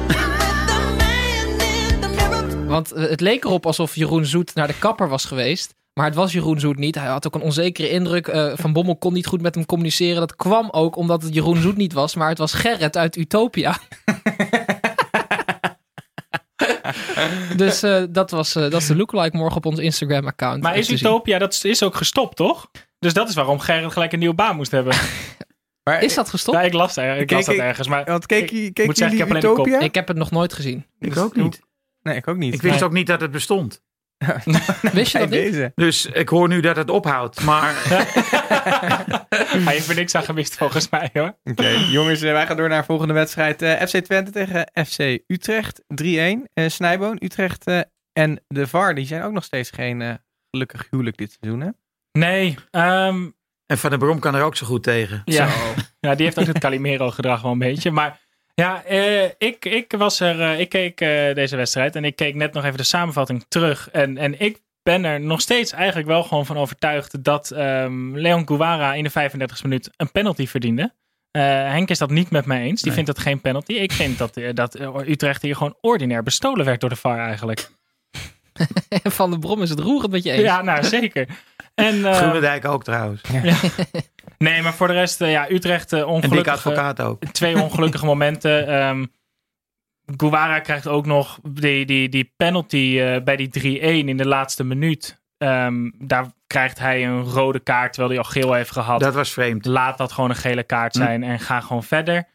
Want het leek erop alsof Jeroen Zoet naar de kapper was geweest. Maar het was Jeroen Zoet niet. Hij had ook een onzekere indruk. Van Bommel kon niet goed met hem communiceren. Dat kwam ook omdat het Jeroen Zoet niet was. Maar het was Gerrit uit Utopia. Dus dat is de lookalike morgen op ons Instagram-account. Maar is Utopia, dat is ook gestopt, toch? Dus dat is waarom Gerrit gelijk een nieuwe baan moest hebben. Maar is dat gestopt? Ja, ik las dat ergens. Maar want keek jullie Utopia? Ik heb het nog nooit gezien. Ik ook niet. Nee, ik ook niet. Ik wist ook niet dat het bestond. Wist je dat niet? Dus ik hoor nu dat het ophoudt. Maar hij heeft er niks aan gemist volgens mij, hoor. Oké, jongens, wij gaan door naar de volgende wedstrijd. FC Twente tegen FC Utrecht. 3-1. Snijboon, Utrecht en de VAR. Die zijn ook nog steeds geen gelukkig huwelijk dit seizoen, hè? Nee. En Van der Brom kan er ook zo goed tegen. Ja, ja, die heeft ook het Calimero-gedrag wel een beetje. Maar ja, ik was er. Ik keek deze wedstrijd en ik keek net nog even de samenvatting terug. En ik ben er nog steeds eigenlijk wel gewoon van overtuigd dat Leon Guevara in de 35e minuut een penalty verdiende. Henk is dat niet met mij eens. Die vindt dat geen penalty. Ik vind dat Utrecht hier gewoon ordinair bestolen werd door de VAR eigenlijk. Van der Brom is het roerend met je eens. Ja, nou zeker. En Groenendijk ook trouwens. Ja. Nee, maar voor de rest, Utrecht ongelukkig. En Dick Advocaat ook. 2 ongelukkige momenten. Guevara krijgt ook nog die penalty bij die 3-1 in de laatste minuut. Daar krijgt hij een rode kaart terwijl hij al geel heeft gehad. Dat was vreemd. Laat dat gewoon een gele kaart zijn en ga gewoon verder.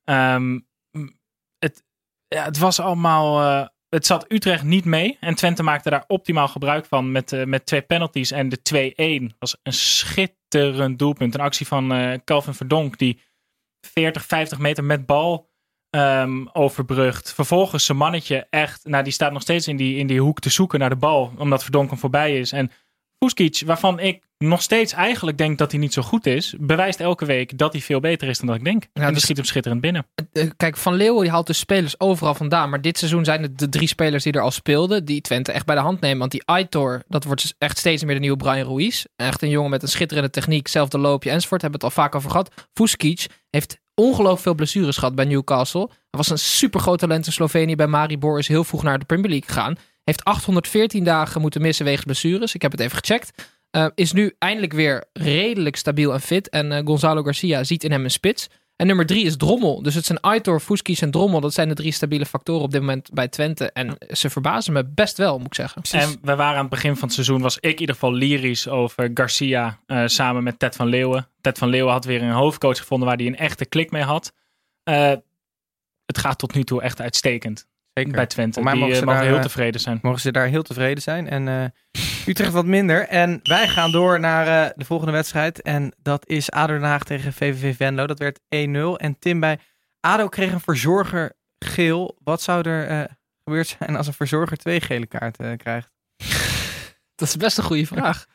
Het was allemaal... Het zat Utrecht niet mee. En Twente maakte daar optimaal gebruik van met 2 penalties. En de 2-1 was een schitterend doelpunt. Een actie van Calvin Verdonk die 40, 50 meter met bal overbrugt. Vervolgens zijn mannetje echt... Nou, die staat nog steeds in die hoek te zoeken naar de bal. Omdat Verdonk hem voorbij is. En Fuskic, waarvan ik nog steeds eigenlijk denk dat hij niet zo goed is, bewijst elke week dat hij veel beter is dan dat ik denk. En die schiet hem schitterend binnen. Kijk, Van Leeuwen die haalt dus spelers overal vandaan. Maar dit seizoen zijn het de 3 spelers die er al speelden, die Twente echt bij de hand nemen. Want die Aitor, dat wordt dus echt steeds meer de nieuwe Brian Ruiz. Echt een jongen met een schitterende techniek, zelfde loopje enzovoort. Hebben we het al vaak over gehad. Fuskic heeft ongelooflijk veel blessures gehad bij Newcastle. Hij was een supergroot talent in Slovenië bij Maribor. Is heel vroeg naar de Premier League gegaan. Heeft 814 dagen moeten missen wegens blessures. Ik heb het even gecheckt. Is nu eindelijk weer redelijk stabiel en fit. En Gonzalo Garcia ziet in hem een spits. En nummer 3 is Drommel. Dus het zijn Aitor, Fuskies en Drommel. Dat zijn de 3 stabiele factoren op dit moment bij Twente. En ze verbazen me best wel, moet ik zeggen. Precies. En we waren aan het begin van het seizoen, was ik in ieder geval lyrisch over Garcia samen met Ted van Leeuwen. Ted van Leeuwen had weer een hoofdcoach gevonden waar hij een echte klik mee had. Het gaat tot nu toe echt uitstekend. Zeker. Bij Twente. Die mogen heel tevreden zijn. Mogen ze daar heel tevreden zijn. En Utrecht wat minder. En wij gaan door naar de volgende wedstrijd. En dat is ADO Den Haag tegen VVV Venlo. Dat werd 1-0. En Tim, bij ADO kreeg een verzorger geel. Wat zou er gebeurd zijn als een verzorger 2 gele kaarten krijgt? Dat is best een goede vraag.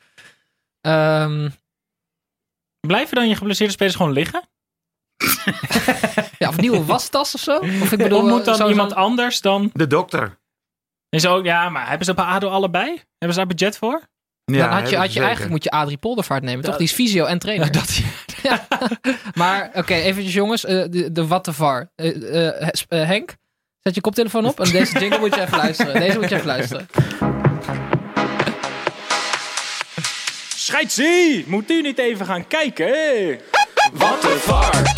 Blijven dan je geblesseerde spelers gewoon liggen? Ja, of een nieuwe wastas of zo? Of ik bedoel, moet dan iemand anders dan... De dokter. Is ook, ja, maar hebben ze bij ADO allebei? Hebben ze daar budget voor? Ja, dan had je eigenlijk moet je Adrie Poldervaart nemen, toch? Die is fysio en trainer. Ja. Maar oké, eventjes jongens. De wat de VAR. Henk, zet je koptelefoon op. En deze jingle moet je even luisteren. Scheidsie! Moet u niet even gaan kijken? Wat de VAR.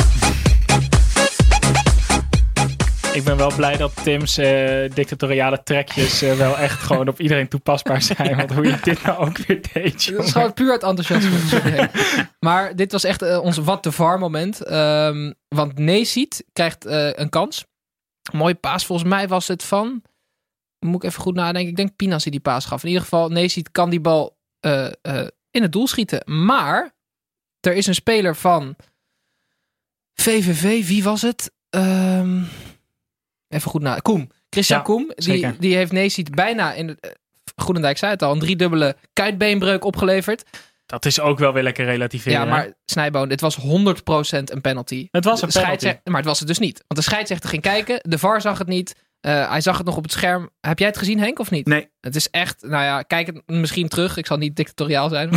Ik ben wel blij dat Tim's dictatoriale trekjes wel echt gewoon op iedereen toepasbaar zijn. Want hoe je dit nou ook weer deed. Dat is gewoon puur het enthousiasme. Maar dit was echt ons wat de VAR moment. Want Neesiet krijgt een kans. Mooie paas. Volgens mij was het van... Moet ik even goed nadenken. Ik denk Pinas die paas gaf. In ieder geval, Neesiet kan die bal in het doel schieten. Maar er is een speler van VVV. Wie was het? Even goed na. Koem. Christian Koem. Die heeft Neesiet bijna in Groenendijk zei het al. Een 3-dubbele kuitbeenbreuk opgeleverd. Dat is ook wel weer lekker relativeren. Ja, maar Snijboon, dit was 100% een penalty. Het was een penalty. Maar het was het dus niet. Want de scheidsrechter ging kijken. De VAR zag het niet. Hij zag het nog op het scherm. Heb jij het gezien, Henk, of niet? Nee. Het is echt, nou ja, kijk het misschien terug. Ik zal niet dictatoriaal zijn.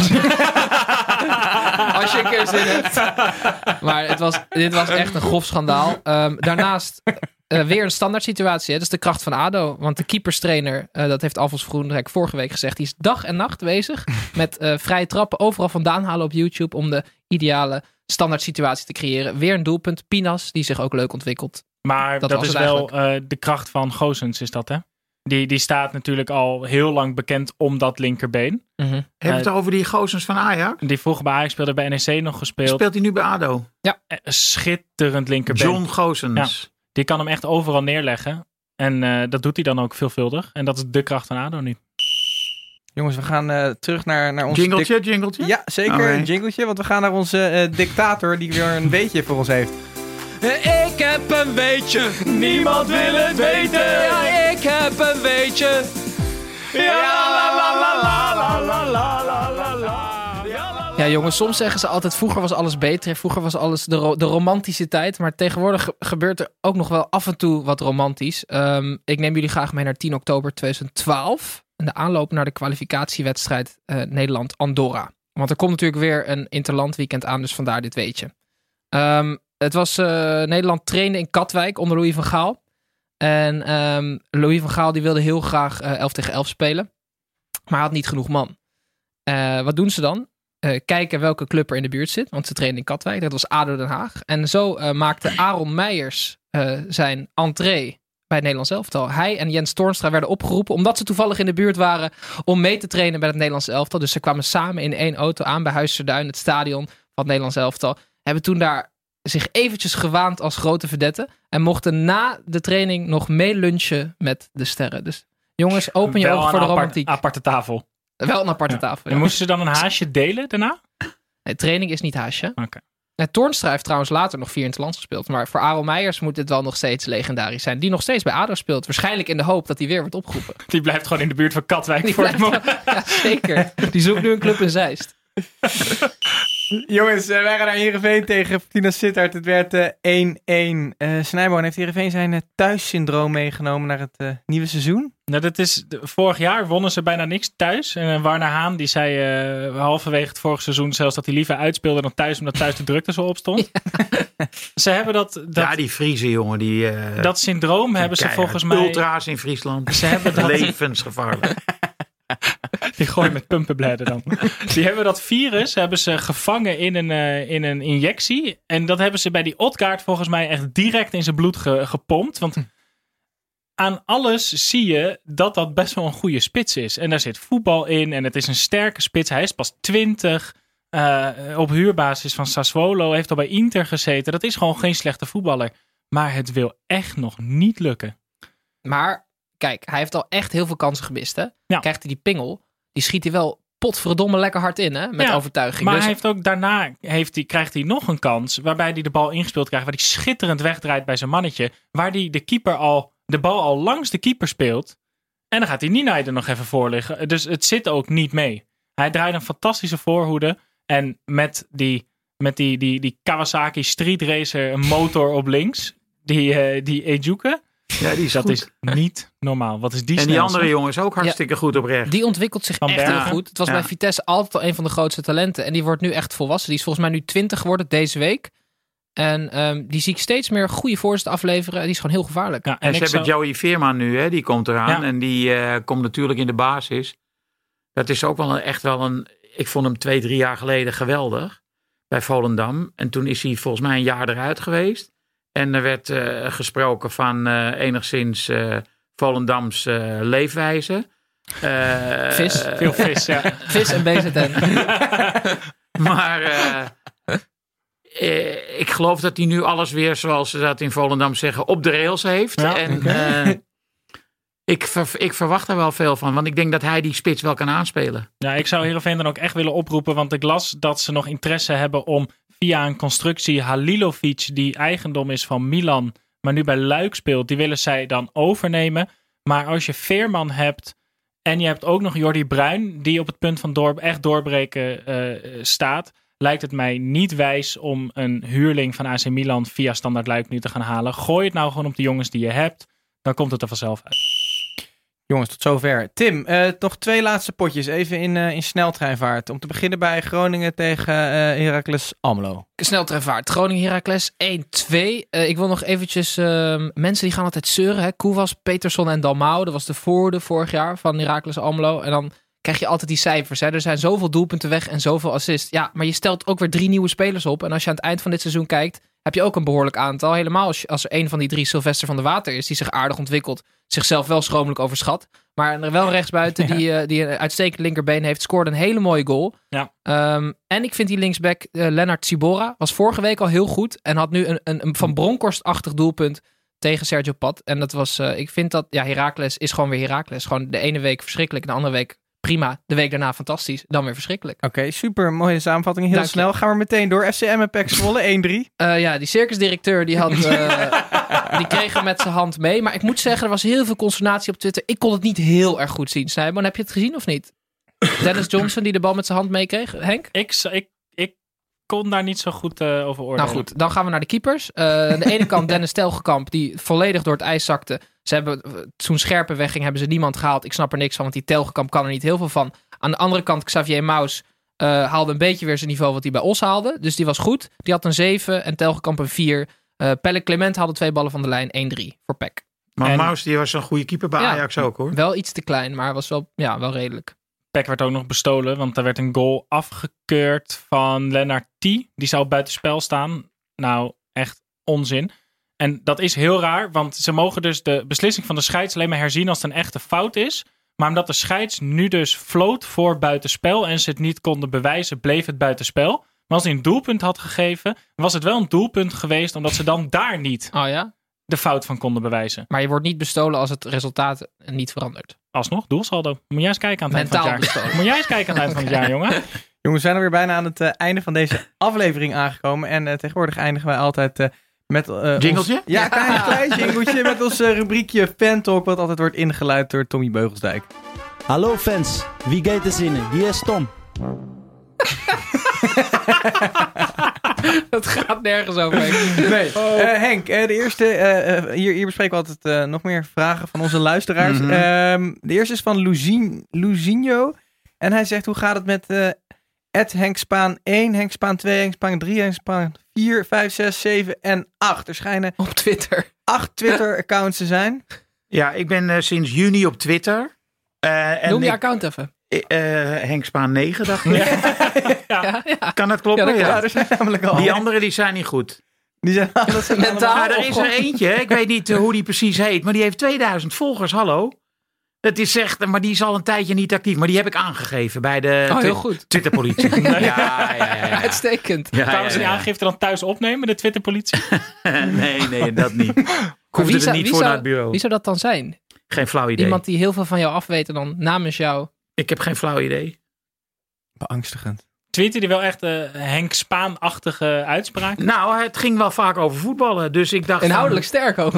Als je een keer zin hebt. Maar dit was echt een grof schandaal. Daarnaast weer een standaard situatie. Hè? Dat is de kracht van ADO. Want de keeperstrainer, dat heeft Alfons Groenendijk vorige week gezegd. Die is dag en nacht bezig met vrije trappen overal vandaan halen op YouTube. Om de ideale standaard situatie te creëren. Weer een doelpunt. Pinas, die zich ook leuk ontwikkelt. Maar dat is wel de kracht van Goossens, is dat, hè? Die staat natuurlijk al heel lang bekend om dat linkerbeen. Mm-hmm. Hebben we het over die Goossens van Ajax? Die vroeger bij Ajax speelde, bij NEC nog gespeeld. Speelt hij nu bij ADO? Ja. Schitterend linkerbeen. John Goossens. Ja. Die kan hem echt overal neerleggen. En dat doet hij dan ook veelvuldig. En dat is de kracht van ADO nu. Jongens, we gaan terug naar ons... Jingletje? Ja, zeker. Een jingletje. Want we gaan naar onze dictator die weer een weetje voor ons heeft. Ik heb een weetje, niemand wil het weten. Ja, ik heb een weetje. Ja, la la la la la la la la la. Ja, jongens, soms zeggen ze altijd vroeger was alles beter. Vroeger was alles de romantische tijd. Maar tegenwoordig gebeurt er ook nog wel af en toe wat romantisch. Ik neem jullie graag mee naar 10 oktober 2012. En de aanloop naar de kwalificatiewedstrijd Nederland-Andorra. Want er komt natuurlijk weer een interlandweekend aan. Dus vandaar dit weetje. Het was Nederland trainde in Katwijk onder Louis van Gaal. En Louis van Gaal die wilde heel graag 11 tegen 11 spelen. Maar hij had niet genoeg man. Wat doen ze dan? Kijken welke club er in de buurt zit. Want ze trainden in Katwijk. Dat was ADO Den Haag. En zo maakte Aaron Meijers zijn entree bij het Nederlands elftal. Hij en Jens Toornstra werden opgeroepen omdat ze toevallig in de buurt waren om mee te trainen bij het Nederlands elftal. Dus ze kwamen samen in 1 auto aan bij Huis Terduin, het stadion van het Nederlands elftal. Hebben toen daar zich eventjes gewaand als grote vedette. En mochten na de training nog mee lunchen met de sterren. Dus jongens, open je ogen voor de romantiek. Aparte tafel. Wel een aparte tafel. En moesten ze dan een haasje delen daarna? Nee, training is niet haasje. Okay. Toornstra heeft trouwens later nog 4 interlands gespeeld. Maar voor Aaron Meijers moet dit wel nog steeds legendarisch zijn. Die nog steeds bij ADO speelt. Waarschijnlijk in de hoop dat hij weer wordt opgeroepen. Die blijft gewoon in de buurt van Katwijk. Ja, zeker. Die zoekt nu een club in Zeist. Jongens, wij gaan naar Heerenveen tegen Fortuna Sittard. Het werd 1-1. Snijboon, heeft Heerenveen zijn thuissyndroom meegenomen naar het nieuwe seizoen? Nou, dat is vorig jaar wonnen ze bijna niks thuis. En Warner Haan die zei halverwege het vorige seizoen zelfs dat hij liever uitspeelde dan thuis, omdat thuis de drukte zo opstond. Ja. Ze hebben dat ja, die Friese jongen. Dat syndroom hebben ze volgens mij... Ultra's in Friesland. Ze hebben dat levensgevaarlijk. Die gooien met pumpenbladder dan. Die hebben dat virus gevangen in een injectie. En dat hebben ze bij die Odgaard volgens mij echt direct in zijn bloed gepompt. Want aan alles zie je dat best wel een goede spits is. En daar zit voetbal in en het is een sterke spits. Hij is pas 20, op huurbasis van Sassuolo, heeft al bij Inter gezeten. Dat is gewoon geen slechte voetballer. Maar het wil echt nog niet lukken. Maar kijk, hij heeft al echt heel veel kansen gemist. Hè? Ja. Krijgt hij die pingel, die schiet hij wel potverdomme lekker hard in, hè? Met overtuiging. Maar dus... hij heeft ook daarna krijgt hij nog een kans waarbij hij de bal ingespeeld krijgt, waar hij schitterend wegdraait bij zijn mannetje, waar hij de bal al langs de keeper speelt. En dan gaat hij Ninay er nog even voor liggen. Dus het zit ook niet mee. Hij draait een fantastische voorhoede. En met die Kawasaki Street Racer motor op links, die Ejuke. Ja, die is dat goed. Is niet normaal. Wat is die En snelste? die andere jongen is ook hartstikke goed op rechts. Die ontwikkelt zich Van echt Bergen. heel goed. Het was bij Vitesse altijd al een van de grootste talenten. En die wordt nu echt volwassen. Die is volgens mij nu 20 geworden deze week. En die zie ik steeds meer goede voorzet afleveren. Die is gewoon heel gevaarlijk. Ja, en ze hebben Joey Veerman nu, hè, die komt eraan. Ja. En die komt natuurlijk in de basis. Dat is ook wel echt wel een... Ik vond hem 2-3 jaar geleden geweldig. Bij Volendam. En toen is hij volgens mij een jaar eruit geweest. En er werd gesproken van enigszins Volendams leefwijze. Vis. Veel vis, ja. Vis en BZN. Maar ik geloof dat hij nu alles weer, zoals ze dat in Volendam zeggen, op de rails heeft. Ja. En ik verwacht er wel veel van. Want ik denk dat hij die spits wel kan aanspelen. Ja, ik zou Heerenveen dan ook echt willen oproepen. Want ik las dat ze nog interesse hebben om via een constructie Halilovic, die eigendom is van Milan, maar nu bij Luik speelt, die willen zij dan overnemen. Maar als je Veerman hebt en je hebt ook nog Jordi Bruin, die op het punt van echt doorbreken staat, lijkt het mij niet wijs om een huurling van AC Milan via Standaard Luik nu te gaan halen. Gooi het nou gewoon op de jongens die je hebt. Dan komt het er vanzelf uit. Jongens, tot zover. Tim, nog 2 laatste potjes. Even in sneltreinvaart. Om te beginnen bij Groningen tegen Heracles Almelo. Sneltreinvaart. Groningen-Heracles 1-2. Ik wil nog eventjes... mensen die gaan altijd zeuren. Hè? Koewas, Peterson en Dalmau. Dat was de voorhoede vorig jaar van Heracles Almelo. En dan krijg je altijd die cijfers. Hè? Er zijn zoveel doelpunten weg en zoveel assists. Ja, maar je stelt ook weer 3 nieuwe spelers op. En als je aan het eind van dit seizoen kijkt, heb je ook een behoorlijk aantal. Helemaal als er een van die 3 Sylvester van der Water is, die zich aardig ontwikkelt, zichzelf wel schromelijk overschat. Maar er wel rechtsbuiten die een uitstekend linkerbeen heeft, scoorde een hele mooie goal. Ja. En ik vind die linksback Lennart Sibora was vorige week al heel goed en had nu een Van Bronckhorst-achtig doelpunt tegen Sergio Pat. En dat was, ik vind dat, Heracles is gewoon weer Heracles. Gewoon de ene week verschrikkelijk, de andere week prima. De week daarna fantastisch, dan weer verschrikkelijk. Oké, super. Mooie samenvatting. Heel snel. Gaan we meteen door. FCM en PEC Zwolle 1-3. Die circusdirecteur die die kreeg hem met zijn hand mee. Maar ik moet zeggen, er was heel veel consternatie op Twitter. Ik kon het niet heel erg goed zien. Snijboon, heb je het gezien of niet? Dennis Johnson die de bal met zijn hand meekreeg. Henk? Ik kon daar niet zo goed over oordelen. Nou goed, dan gaan we naar de keepers. Aan de ene kant Dennis Telgekamp, die volledig door het ijs zakte. Ze hebben, toen Scherpen wegging, hebben ze niemand gehaald. Ik snap er niks van, want die Telgekamp kan er niet heel veel van. Aan de andere kant, Xavier Maus haalde een beetje weer zijn niveau wat hij bij Os haalde. Dus die was goed. Die had een 7 en Telgekamp een 4. Pelle Clement haalde 2 ballen van de lijn. 1-3 voor PEC. Maar Maus, die was een goede keeper bij Ajax ook, hoor. Wel iets te klein, maar was wel redelijk. PEC werd ook nog bestolen, want er werd een goal afgekeurd van Lennart T. Die zou buitenspel staan. Nou, echt onzin. En dat is heel raar, want ze mogen dus de beslissing van de scheids alleen maar herzien als het een echte fout is. Maar omdat de scheids nu dus floot voor buitenspel en ze het niet konden bewijzen, bleef het buitenspel. Maar als hij een doelpunt had gegeven, was het wel een doelpunt geweest, omdat ze dan daar niet de fout van konden bewijzen. Maar je wordt niet bestolen als het resultaat niet verandert. Alsnog, doelsaldo. Moet jij eens kijken aan het eind van het jaar. Bestolen. Moet jij eens kijken aan het eind van het jaar, jongen. Jongens, we zijn er weer bijna aan het einde van deze aflevering aangekomen. En tegenwoordig eindigen wij altijd met... jingletje? Klein jingletje met ons rubriekje Fan Talk, wat altijd wordt ingeluid door Tommy Beugelsdijk. Hallo fans, wie gaat er zinnen? Hier is Tom. Dat gaat nergens over. Nee. Henk, de eerste... hier bespreken we altijd nog meer vragen van onze luisteraars. De eerste is van Luzinho. En hij zegt, hoe gaat het met Henk Spaan 1, Henk Spaan 2, Henk Spaan 3, Henk Spaan 4, 5, 6, 7 en 8. Er schijnen op Twitter 8 Twitter-accounts te zijn. Ja, ik ben sinds juni op Twitter. Noem je account even. Henk Spaan 9, dacht ik. Ja. Kan dat kloppen? Ja, er zijn namelijk al. Die anderen die zijn niet goed. Die zijn alles Mentaal. Maar er is er eentje, ik weet niet hoe die precies heet, maar die heeft 2000 volgers, hallo. Het is echt, maar die is al een tijdje niet actief. Maar die heb ik aangegeven bij de heel goed. Twitterpolitie. Ja. Uitstekend. Gaan ze die aangifte dan thuis opnemen, de Twitterpolitie? Nee, dat niet. Ik hoefde er niet voor naar het bureau. Wie zou dat dan zijn? Geen flauw idee. Iemand die heel veel van jou afweet en dan namens jou... Ik heb geen flauw idee. Beangstigend. Tweette die wel echt Henk Spaan-achtige uitspraken? Nou, het ging wel vaak over voetballen. Dus ik dacht... Inhoudelijk sterk ook.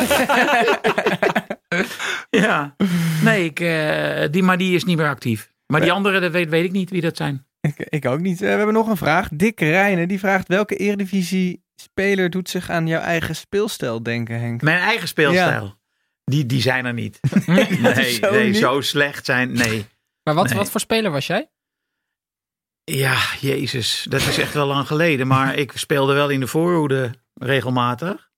Ja. Nee, maar die is niet meer actief. Maar die andere, dat weet ik niet wie dat zijn. Ik ook niet. We hebben nog een vraag. Dick Rijnen, die vraagt... Welke Eredivisie-speler doet zich aan jouw eigen speelstijl denken, Henk? Mijn eigen speelstijl? Ja. Die zijn er niet. Nee, zo slecht zijn... Nee. Maar wat voor speler was jij? Ja, jezus. Dat is echt wel lang geleden. Maar ik speelde wel in de voorhoede regelmatig.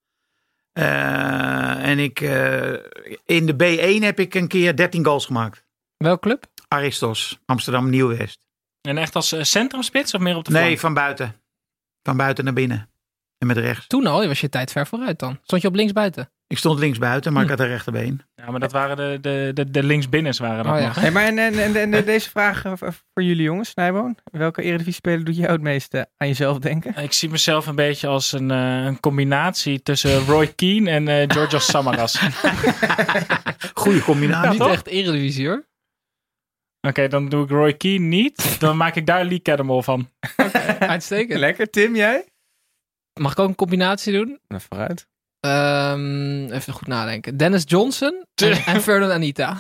En in de B1 heb ik een keer 13 goals gemaakt. Welke club? Aristos, Amsterdam Nieuw-West. En echt als centrumspits of meer op de flank? Nee, van buiten. Van buiten naar binnen. En met rechts. Toen al, was je tijd ver vooruit dan. Stond je op linksbuiten? Ik stond linksbuiten, maar ik had een rechterbeen. Ja, maar dat waren de linksbinnens waren dat nog. Hey, maar en deze vraag voor jullie jongens, Snijboon. Welke Eredivisie-speler doet jou het meeste aan jezelf denken? Ik zie mezelf een beetje als een combinatie tussen Roy Keane en Georgios Samaras. Goeie combinatie. Niet echt Eredivisie hoor. Oké, dan doe ik Roy Keane niet. Dan maak ik daar Lee Cadmore van. Uitstekend. Lekker. Tim, jij? Mag ik ook een combinatie doen? Nou, vooruit. Even goed nadenken. Dennis Johnson en Ferdinand Anita.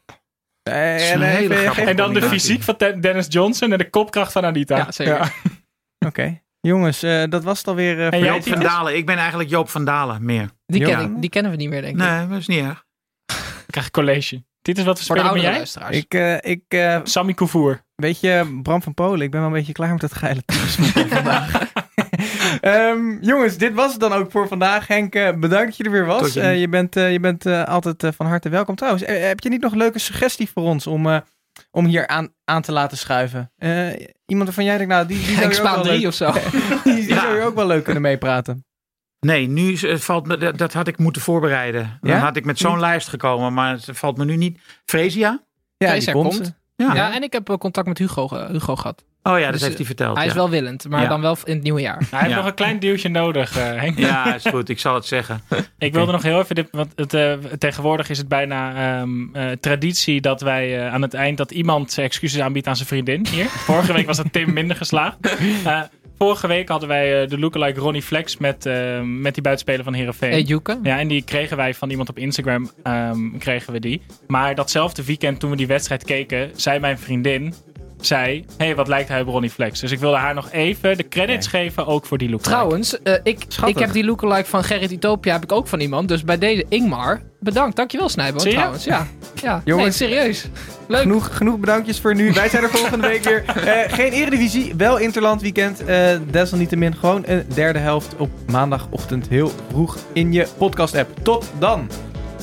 En dan de fysiek van Dennis Johnson en de kopkracht van Anita. Ja, zeker. Ja. Oké. Jongens, dat was het alweer. En Joop van Dalen. Ik ben eigenlijk Joop van Dalen meer. Die kennen we niet meer, denk ik. Nee, dat is niet erg. Ik krijg een college. Dit is wat we spelen met jij? Sammy Koufour. Weet je, Bram van Polen. Ik ben wel een beetje klaar met dat geile teamsvoetbal vandaag. Jongens, dit was het dan ook voor vandaag. Henk, bedankt dat je er weer was. Je bent altijd van harte welkom. Trouwens, heb je niet nog een leuke suggestie voor ons om hier aan te laten schuiven? Iemand waarvan jij denkt, nou, die Henk Spaan 3 of zo. die zou je ook wel leuk kunnen meepraten. Nee, nu valt me... Dat had ik moeten voorbereiden. Dan had ik met zo'n lijst gekomen, maar het valt me nu niet. Fresia? Ja, die komt. Ja, en ik heb contact met Hugo gehad. Oh ja, dat heeft hij verteld. Hij is wel willend, maar dan wel in het nieuwe jaar. Hij heeft nog een klein duwtje nodig, Henk. Ja, is goed. Ik zal het zeggen. Ik wilde nog heel even... Want tegenwoordig is het bijna traditie dat wij aan het eind... dat iemand excuses aanbiedt aan zijn vriendin hier. Vorige week was dat Tim minder geslaagd. Vorige week hadden wij de lookalike Ronnie Flex met die buitenspeler van Heerenveen. Ejuke. Ja, en die kregen wij van iemand op Instagram. Kregen we die. Maar datzelfde weekend toen we die wedstrijd keken, zei mijn vriendin... hey, wat lijkt hij op Ronnie Flex? Dus ik wilde haar nog even de credits geven, ook voor die lookalike. Trouwens, ik heb die lookalike van Gerrit Utopia heb ik ook van iemand. Dus bij deze Ingmar, bedankt. Dankjewel, Snijboon, trouwens. Ja. Jongens, nee, serieus. Leuk. Genoeg bedankjes voor nu. Wij zijn er volgende week weer. Geen Eredivisie, wel Interland weekend. Desalniettemin gewoon een derde helft op maandagochtend heel vroeg in je podcast app. Tot dan!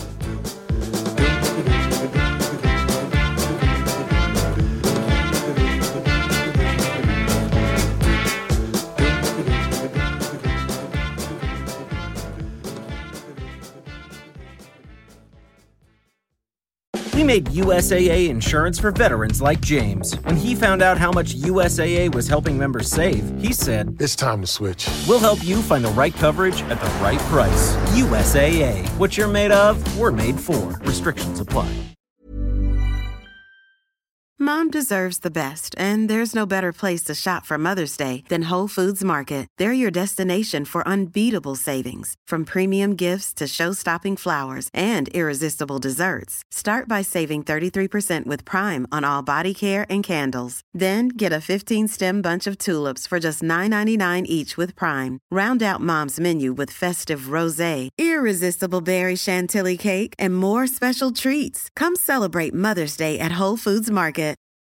We made USAA insurance for veterans like James. When he found out how much USAA was helping members save, he said, "It's time to switch. We'll help you find the right coverage at the right price. USAA. What you're made of, we're made for. Restrictions apply." Mom deserves the best, and there's no better place to shop for Mother's Day than Whole Foods Market. They're your destination for unbeatable savings, from premium gifts to show-stopping flowers and irresistible desserts. Start by saving 33% with Prime on all body care and candles. Then get a 15-stem bunch of tulips for just $9.99 each with Prime. Round out Mom's menu with festive rosé, irresistible berry chantilly cake, and more special treats. Come celebrate Mother's Day at Whole Foods Market.